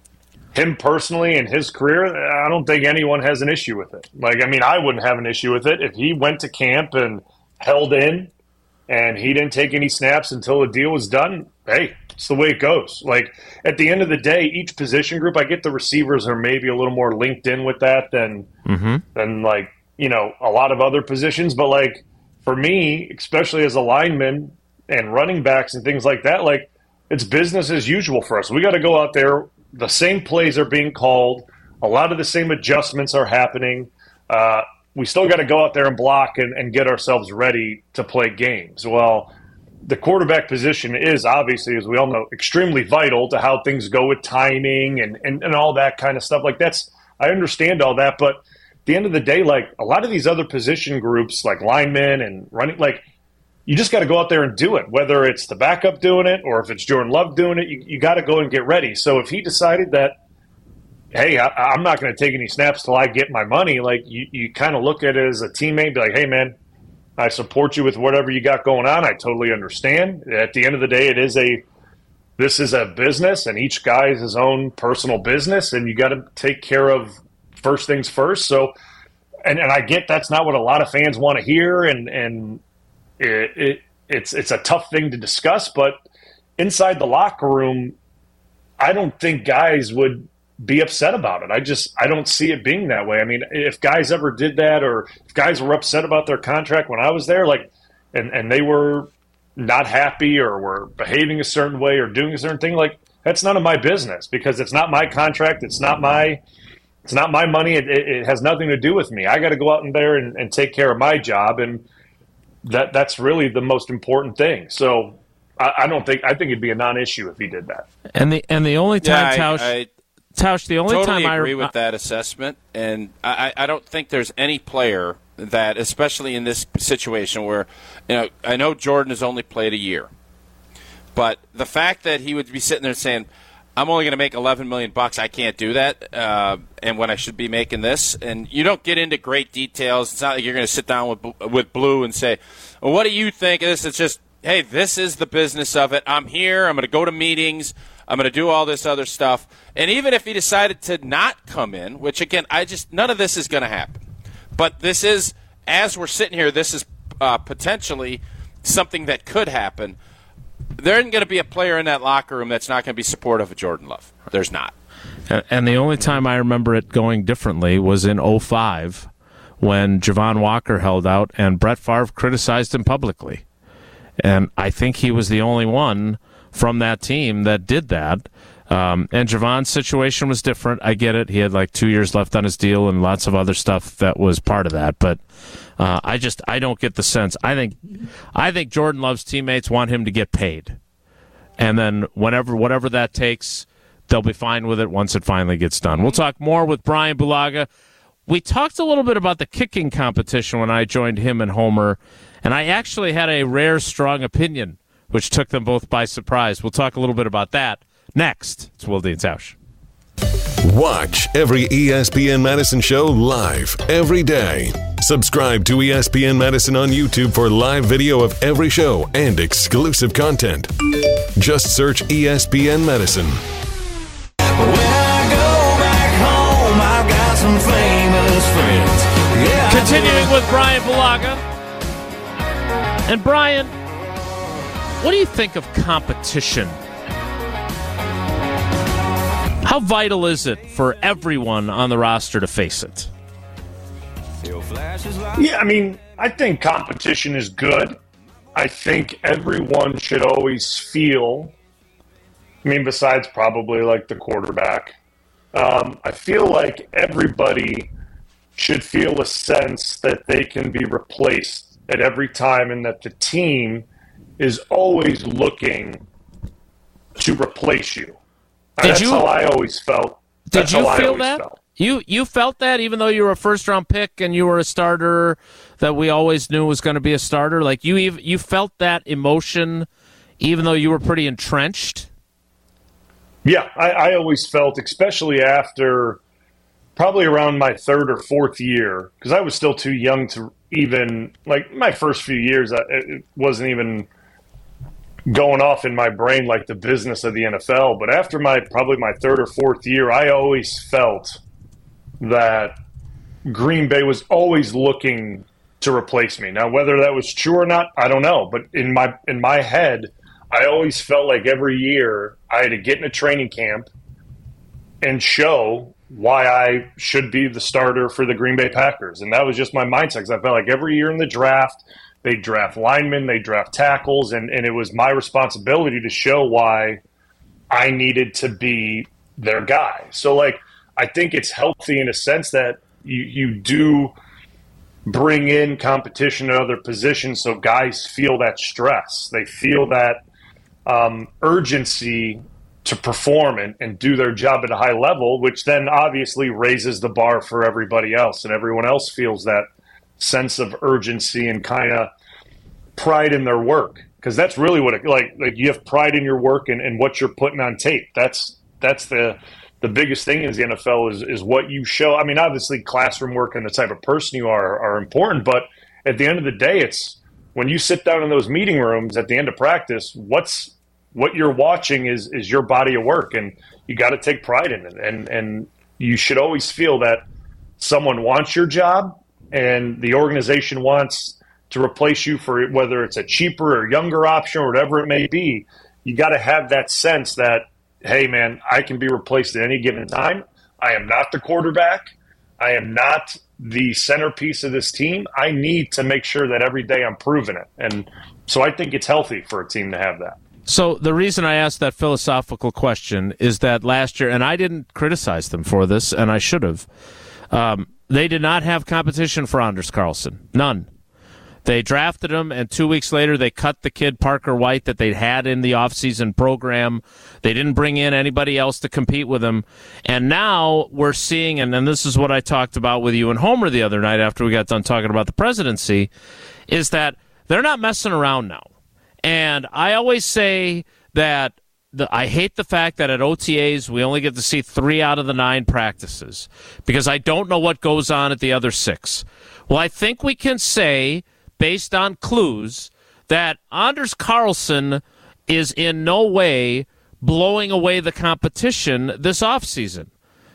him personally and his career, I don't think anyone has an issue with it. Like, I mean, I wouldn't have an issue with it. If he went to camp and held in and he didn't take any snaps until the deal was done, hey, it's the way it goes. Like, at the end of the day, each position group, I get the receivers are maybe a little more linked in with that than, mm-hmm. than like, you know, a lot of other positions. But, like, for me, especially as a lineman and running backs and things like that, like, it's business as usual for us. We got to go out there. The same plays are being called. A lot of the same adjustments are happening. Uh, we still got to go out there and block and, and get ourselves ready to play games. Well, the quarterback position is obviously, as we all know, extremely vital to how things go with timing and, and, and all that kind of stuff. Like, that's, I understand all that, but at the end of the day, like, a lot of these other position groups, like linemen and running, like, you just got to go out there and do it, whether it's the backup doing it or if it's Jordan Love doing it, you, you got to go and get ready. So if he decided that, hey, I, I'm not going to take any snaps till I get my money, like, you, you kind of look at it as a teammate, be like, hey, man, I support you with whatever you got going on. I totally understand. At the end of the day, it is a this is a business, and each guy has his own personal business, and you got to take care of first things first. So, and, and I get that's not what a lot of fans want to hear, and and it, it it's it's a tough thing to discuss. But inside the locker room, I don't think guys would be upset about it. I just I don't see it being that way. I mean, if guys ever did that, or if guys were upset about their contract when I was there, like, and, and they were not happy or were behaving a certain way or doing a certain thing, like, that's none of my business, because it's not my contract. It's not my it's not my money. It, it, it has nothing to do with me. I got to go out in there and, and take care of my job, and that that's really the most important thing. So I, I don't think I think it'd be a non-issue if he did that. And the and the only time yeah, Tausch. I, I, Tausch, the only totally time I agree with that assessment, and I, I don't think there's any player that, especially in this situation where, you know, I know Jordan has only played a year, but the fact that he would be sitting there saying, I'm only going to make eleven million bucks, I can't do that, uh, and when I should be making this, and you don't get into great details. It's not like you're going to sit down with with Blue and say, well, what do you think of this? It's just, hey, this is the business of it. I'm here. I'm going to go to meetings. I'm going to do all this other stuff. And even if he decided to not come in, which, again, I just none of this is going to happen. But this is, as we're sitting here, this is uh, potentially something that could happen. There isn't going to be a player in that locker room that's not going to be supportive of Jordan Love. There's not. And the only time I remember it going differently was in oh five when Javon Walker held out and Brett Favre criticized him publicly. And I think he was the only one from that team that did that. Um, and Javon's situation was different. I get it. He had like two years left on his deal and lots of other stuff that was part of that. But uh, I just I don't get the sense. I think I think Jordan Love's teammates want him to get paid, and then whenever whatever that takes, they'll be fine with it once it finally gets done. We'll talk more with Brian Bulaga. We talked a little bit about the kicking competition when I joined him and Homer, and I actually had a rare, strong opinion, which took them both by surprise. We'll talk a little bit about that next. It's Wilde and Tausch. Watch every E S P N Madison show live every day. Subscribe to E S P N Madison on YouTube for live video of every show and exclusive content. Just search E S P N Madison. When I go back home, I've got some famous friends. Yeah, Continuing with Brian Bulaga. And Brian, what do you think of competition? How vital is it for everyone on the roster to face it? Yeah, I mean, I think competition is good. I think everyone should always feel, I mean, besides probably like the quarterback, um, I feel like everybody should feel a sense that they can be replaced at every time and that the team is always looking to replace you. Did That's you, how I always felt. Did That's you how feel I that? Felt. You you felt that even though you were a first round pick and you were a starter that we always knew was going to be a starter? Like you even, you felt that emotion even though you were pretty entrenched? Yeah, I, I always felt, especially after probably around my third or fourth year, because I was still too young to even, like my first few years, it wasn't even going off in my brain like the business of the N F L. But after my probably my third or fourth year, I always felt that Green Bay was always looking to replace me. Now, whether that was true or not, I don't know. But in my in my head, I always felt like every year I had to get in a training camp and show why I should be the starter for the Green Bay Packers. And that was just my mindset, because I felt like every year in the draft, they draft linemen, they draft tackles, and, and it was my responsibility to show why I needed to be their guy. So, like, I think it's healthy in a sense that you, you do bring in competition at other positions so guys feel that stress. They feel that um, urgency to perform and, and do their job at a high level, which then obviously raises the bar for everybody else, and everyone else feels that sense of urgency and kind of pride in their work, because that's really what it like like you have pride in your work and, and what you're putting on tape. That's that's the the biggest thing in the N F L is is what you show. I mean, obviously classroom work and the type of person you are are important, but at the end of the day, it's when you sit down in those meeting rooms at the end of practice, what's what you're watching is is your body of work, and you got to take pride in it, and and you should always feel that someone wants your job and the organization wants to replace you for whether it's a cheaper or younger option or whatever it may be. You got to have that sense that, hey, man, I can be replaced at any given time. I am not the quarterback. I am not the centerpiece of this team. I need to make sure that every day I'm proving it. And so I think it's healthy for a team to have that. So the reason I asked that philosophical question is that last year, and I didn't criticize them for this, and I should have, um, they did not have competition for Anders Carlson. None. They drafted him, and two weeks later they cut the kid Parker White that they'd had in the offseason program. They didn't bring in anybody else to compete with him. And now we're seeing, and then this is what I talked about with you and Homer the other night after we got done talking about the presidency, is that they're not messing around now. And I always say that The, I hate the fact that at O T As we only get to see three out of the nine practices because I don't know what goes on at the other six. Well, I think we can say, based on clues, that Anders Carlson is in no way blowing away the competition this offseason.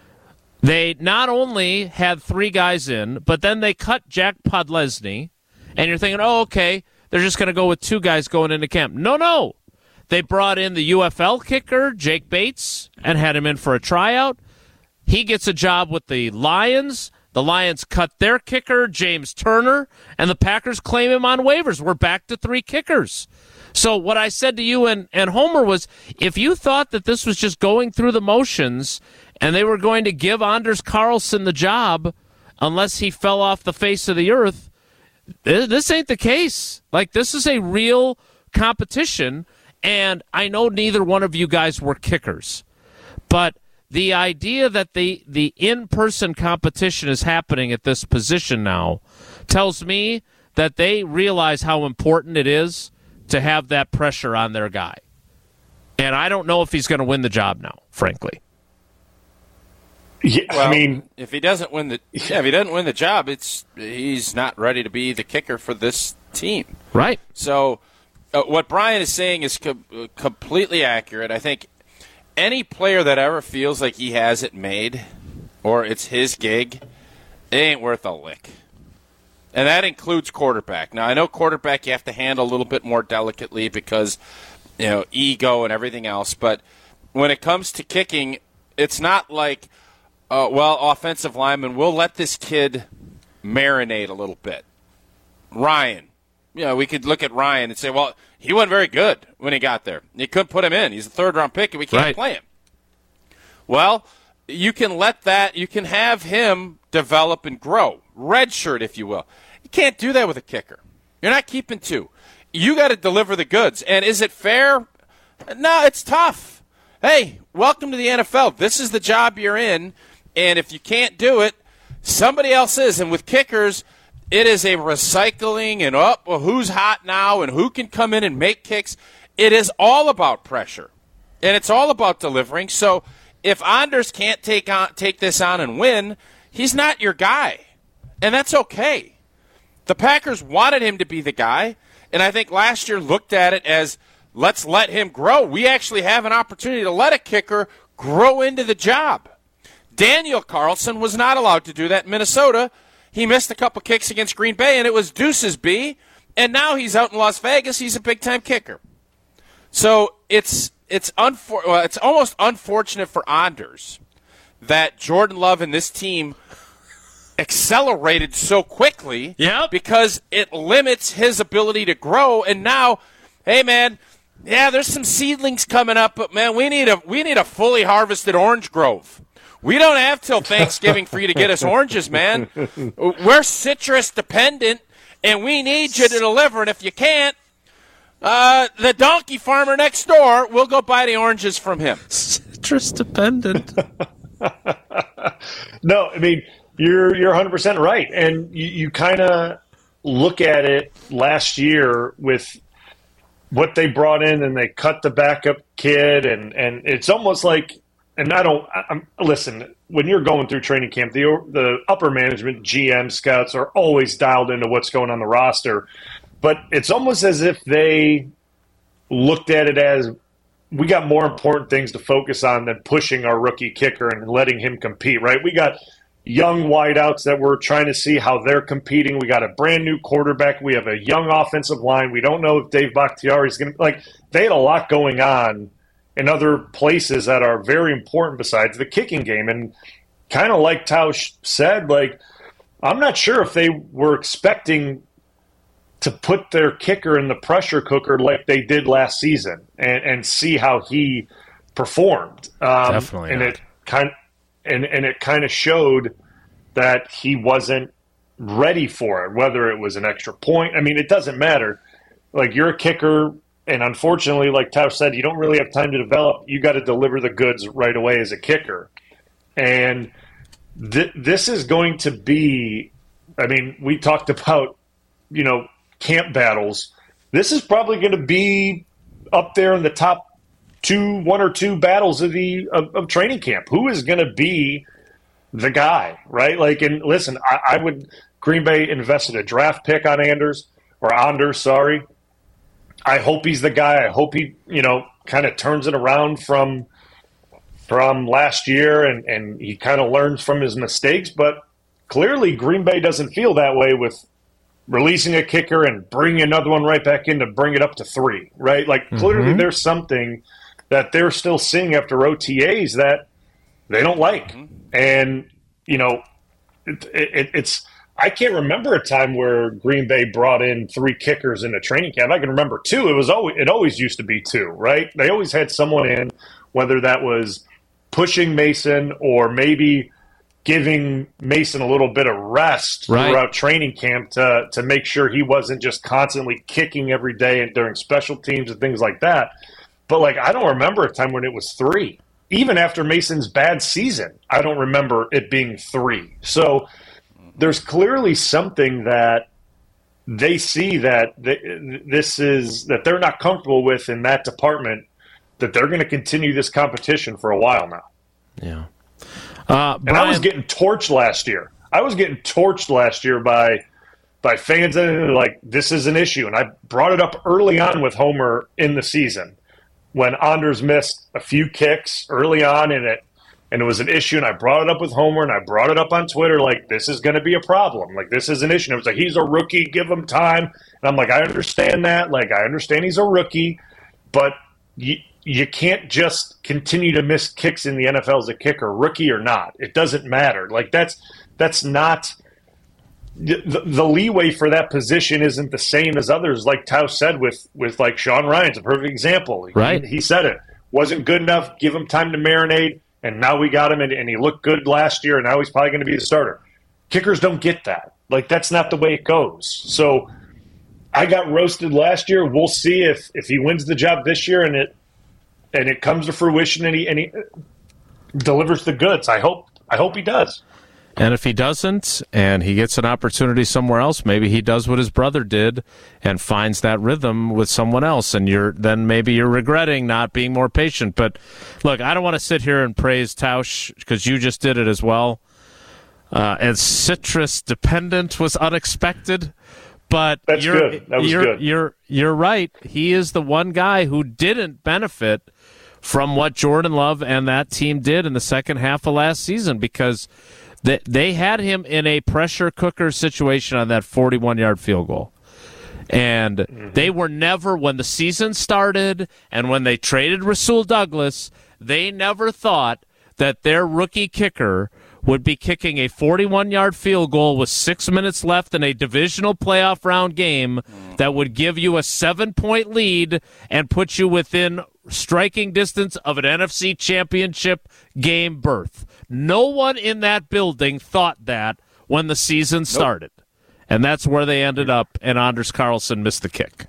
They not only had three guys in, but then they cut Jack Podlesny, and you're thinking, oh, okay, they're just going to go with two guys going into camp. No, no. They brought in the U F L kicker, Jake Bates, and had him in for a tryout. He gets a job with the Lions. The Lions cut their kicker, James Turner, and the Packers claim him on waivers. We're back to three kickers. So what I said to you and, and Homer was, if you thought that this was just going through the motions and they were going to give Anders Carlson the job unless he fell off the face of the earth, this ain't the case. Like, this is a real competition. And I know neither one of you guys were kickers, But the idea that the, the in-person competition is happening at this position now tells me that they realize how important it is to have that pressure on their guy. And I don't know if he's going to win the job now, frankly. Yeah, well, I mean, if he doesn't win the yeah, if he doesn't win the job, it's he's not ready to be the kicker for this team. Right. So uh, what Brian is saying is co- completely accurate. I think any player that ever feels like he has it made or it's his gig, it ain't worth a lick. And that includes quarterback. Now, I know quarterback you have to handle a little bit more delicately because, you know, ego and everything else. But when it comes to kicking, it's not like, uh, well, offensive lineman, we'll let this kid marinate a little bit. Ryan. You know, we could look at Ryan and say, well, he wasn't very good when he got there. You couldn't put him in. He's a third-round pick, and we can't right. play him. Well, you can let that – you can have him develop and grow. Redshirt, if you will. You can't do that with a kicker. You're not keeping two. You got to deliver the goods. And is it fair? No, it's tough. Hey, welcome to the N F L. This is the job you're in, and if you can't do it, somebody else is. And with kickers – it is a recycling and up oh, well, who's hot now and who can come in and make kicks. It is all about pressure, and it's all about delivering. So if Anders can't take on take this on and win, he's not your guy, and that's okay. The Packers wanted him to be the guy, and I think last year looked at it as let's let him grow. We actually have an opportunity to let a kicker grow into the job. Daniel Carlson was not allowed to do that in Minnesota. He missed a couple kicks against Green Bay, and it was deuces B. And now he's out in Las Vegas. He's a big-time kicker. So it's it's unfor- well, it's almost unfortunate for Anders that Jordan Love and this team accelerated so quickly yep. because it limits his ability to grow. And now, hey, man, yeah, there's some seedlings coming up, but, man, we need a we need a fully harvested orange grove. We don't have till Thanksgiving for you to get us oranges, man. We're citrus dependent, and we need you to deliver. And if you can't, uh, the donkey farmer next door, we'll go buy the oranges from him. Citrus dependent. No, I mean, you're you're one hundred percent right. And you, you kind of look at it last year with what they brought in, and they cut the backup kid, and, and it's almost like – and I don't I'm, listen, when you're going through training camp, the the upper management, G M, scouts are always dialed into what's going on the roster. But it's almost as if they looked at it as we got more important things to focus on than pushing our rookie kicker and letting him compete, right? We got young wideouts that we're trying to see how they're competing. We got a brand new quarterback. We have a young offensive line. We don't know if Dave Bakhtiari is going to – like, they had a lot going on in other places that are very important besides the kicking game. And kind of like Tausch said, like, I'm not sure if they were expecting to put their kicker in the pressure cooker like they did last season and, and see how he performed. Um, Definitely and not. it kind and, and it kind of showed that he wasn't ready for it, whether it was an extra point. I mean, it doesn't matter. Like, you're a kicker, and unfortunately, like Tausch said, you don't really have time to develop. You got to deliver the goods right away as a kicker. And th- this is going to be, I mean, we talked about, you know, camp battles. This is probably going to be up there in the top two, one or two battles of the of, of training camp. Who is going to be the guy, right? Like, and listen, I, I would, Green Bay invested a draft pick on Anders, or Anders, sorry. I hope he's the guy. I hope he, you know, kind of turns it around from from last year and, and he kind of learns from his mistakes. But clearly Green Bay doesn't feel that way with releasing a kicker and bringing another one right back in to bring it up to three, right? Like, mm-hmm. Clearly there's something that they're still seeing after O T As that they don't like. Mm-hmm. And, you know, it, it, it's – I can't remember a time where Green Bay brought in three kickers in a training camp. I can remember two. It was always it always used to be two, right? They always had someone in, whether that was pushing Mason or maybe giving Mason a little bit of rest right. throughout training camp to to make sure he wasn't just constantly kicking every day and during special teams and things like that. But, like, I don't remember a time when it was three. even after Mason's bad season, I don't remember it being three. So there's clearly something that they see that they, this is that they're not comfortable with in that department, that they're going to continue this competition for a while now. Yeah. Uh, and I was getting torched last year. I was getting torched last year by by fans that are like, this is an issue. And I brought it up early on with Homer in the season when Anders missed a few kicks early on in it, and it was an issue. And I brought it up with Homer, and I brought it up on Twitter, like, this is going to be a problem. Like, this is an issue. And it was like, he's a rookie, give him time. And I'm like, I understand that. Like, I understand he's a rookie, but you, you can't just continue to miss kicks in the N F L as a kicker, rookie or not. It doesn't matter. Like, that's that's not the, the leeway for that position isn't the same as others. Like Tausch said with with like Sean Ryan's a perfect example. Right. He, he said it wasn't good enough. Give him time to marinate, and now we got him, and, and he looked good last year, and now he's probably going to be the starter. Kickers don't get that. Like, that's not the way it goes. So I got roasted last year. We'll see if if he wins the job this year, and it. And it comes to fruition, and he, and he delivers the goods. I hope. I hope he does. And if he doesn't, and he gets an opportunity somewhere else, maybe he does what his brother did and finds that rhythm with someone else. And you're then maybe you're regretting not being more patient. But look, I don't want to sit here and praise Tausch because you just did it as well. Uh, and citrus dependent was unexpected. But That's you're, good. That was you're, good. You're you're right. He is the one guy who didn't benefit from what Jordan Love and that team did in the second half of last season because they they had him in a pressure cooker situation on that forty-one-yard field goal. And mm-hmm. they were never, when the season started and when they traded Rasul Douglas, they never thought that their rookie kicker would be kicking a forty-one-yard field goal with six minutes left in a divisional playoff round game that would give you a seven-point lead and put you within striking distance of an N F C championship game berth. No one in that building thought that when the season started. Nope. And that's where they ended up, and Anders Carlson missed the kick.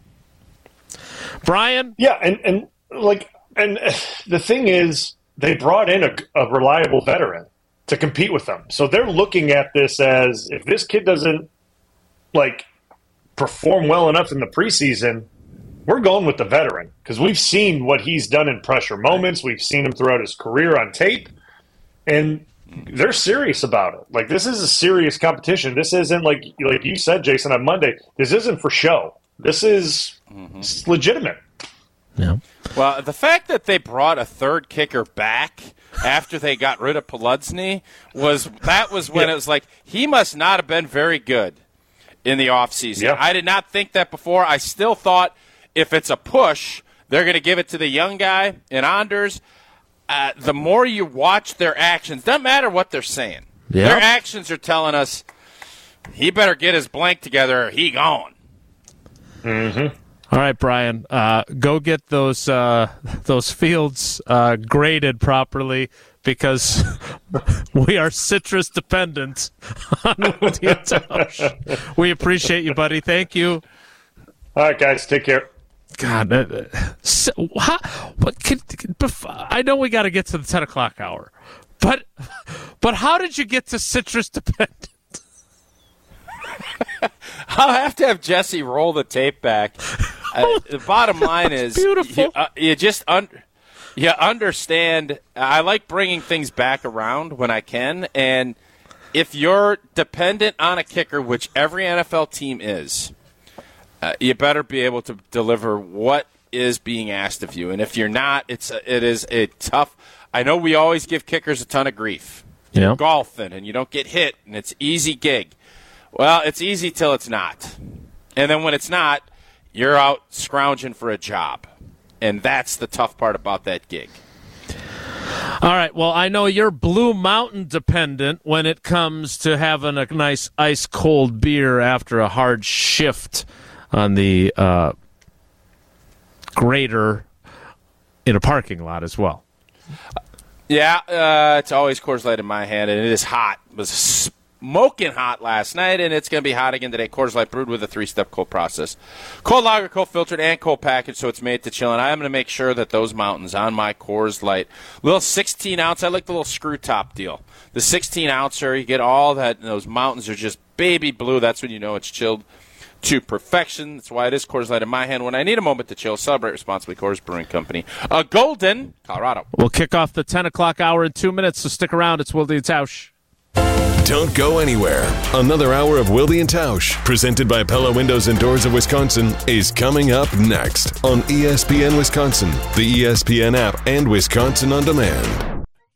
Brian? Yeah, and, and like, and the thing is, they brought in a, a reliable veteran to compete with them. So they're looking at this as, if this kid doesn't, like, perform well enough in the preseason, we're going with the veteran. Because we've seen what he's done in pressure moments. We've seen him throughout his career on tape. And they're serious about it. Like, this is a serious competition. This isn't, like like you said, Jason, on Monday, this isn't for show. This is mm-hmm. legitimate. Yeah. Well, the fact that they brought a third kicker back after they got rid of Poludzny was that was when yeah. it was like, he must not have been very good in the offseason. Yeah. I did not think that before. I still thought if it's a push, they're going to give it to the young guy in Anders. Uh, the more you watch their actions, doesn't matter what they're saying. Yeah. Their actions are telling us he better get his blank together or he gone. Mm-hmm. All right, Brian, uh, go get those uh, those fields uh, graded properly because we are citrus dependent on Wildy and Tausch. We appreciate you, buddy. Thank you. All right, guys, take care. God, uh, so, how, what, can, can, I know we got to get to the ten o'clock hour, but but how did you get to citrus dependent? I'll have to have Jesse roll the tape back. Uh, the bottom line is, beautiful. You, uh, you just un- you understand. I like bringing things back around when I can, and if you're dependent on a kicker, which every N F L team is, uh, you better be able to deliver what is being asked of you. And if you're not, it's a, it is a tough. I know we always give kickers a ton of grief. Yeah. You're golfing and you don't get hit, and it's easy gig. Well, it's easy till it's not. And then when it's not, you're out scrounging for a job. And that's the tough part about that gig. All right, well, I know you're Blue Mountain dependent when it comes to having a nice ice-cold beer after a hard shift on the uh, grader in a parking lot as well. Yeah, uh, it's always Coors Light in my hand, and it is hot. It was smoking hot last night, and it's going to be hot again today. Coors Light brewed with a three-step cold process. Cold lager, cold filtered, and cold packaged, so it's made to chill. And I'm going to make sure that those mountains on my Coors Light, little sixteen ounce, I like the little screw top deal. The sixteen ouncer, you get all that, and those mountains are just baby blue. That's when you know it's chilled to perfection. That's why it is Coors Light in my hand. When I need a moment to chill, celebrate responsibly. Coors Brewing Company, uh, Golden, Colorado. We'll kick off the ten o'clock hour in two minutes, so stick around. It's Wilde and Tausch. Don't go anywhere. Another hour of Wilde and Tausch, presented by Pella Windows and Doors of Wisconsin, is coming up next on E S P N Wisconsin, the E S P N app, and Wisconsin On Demand.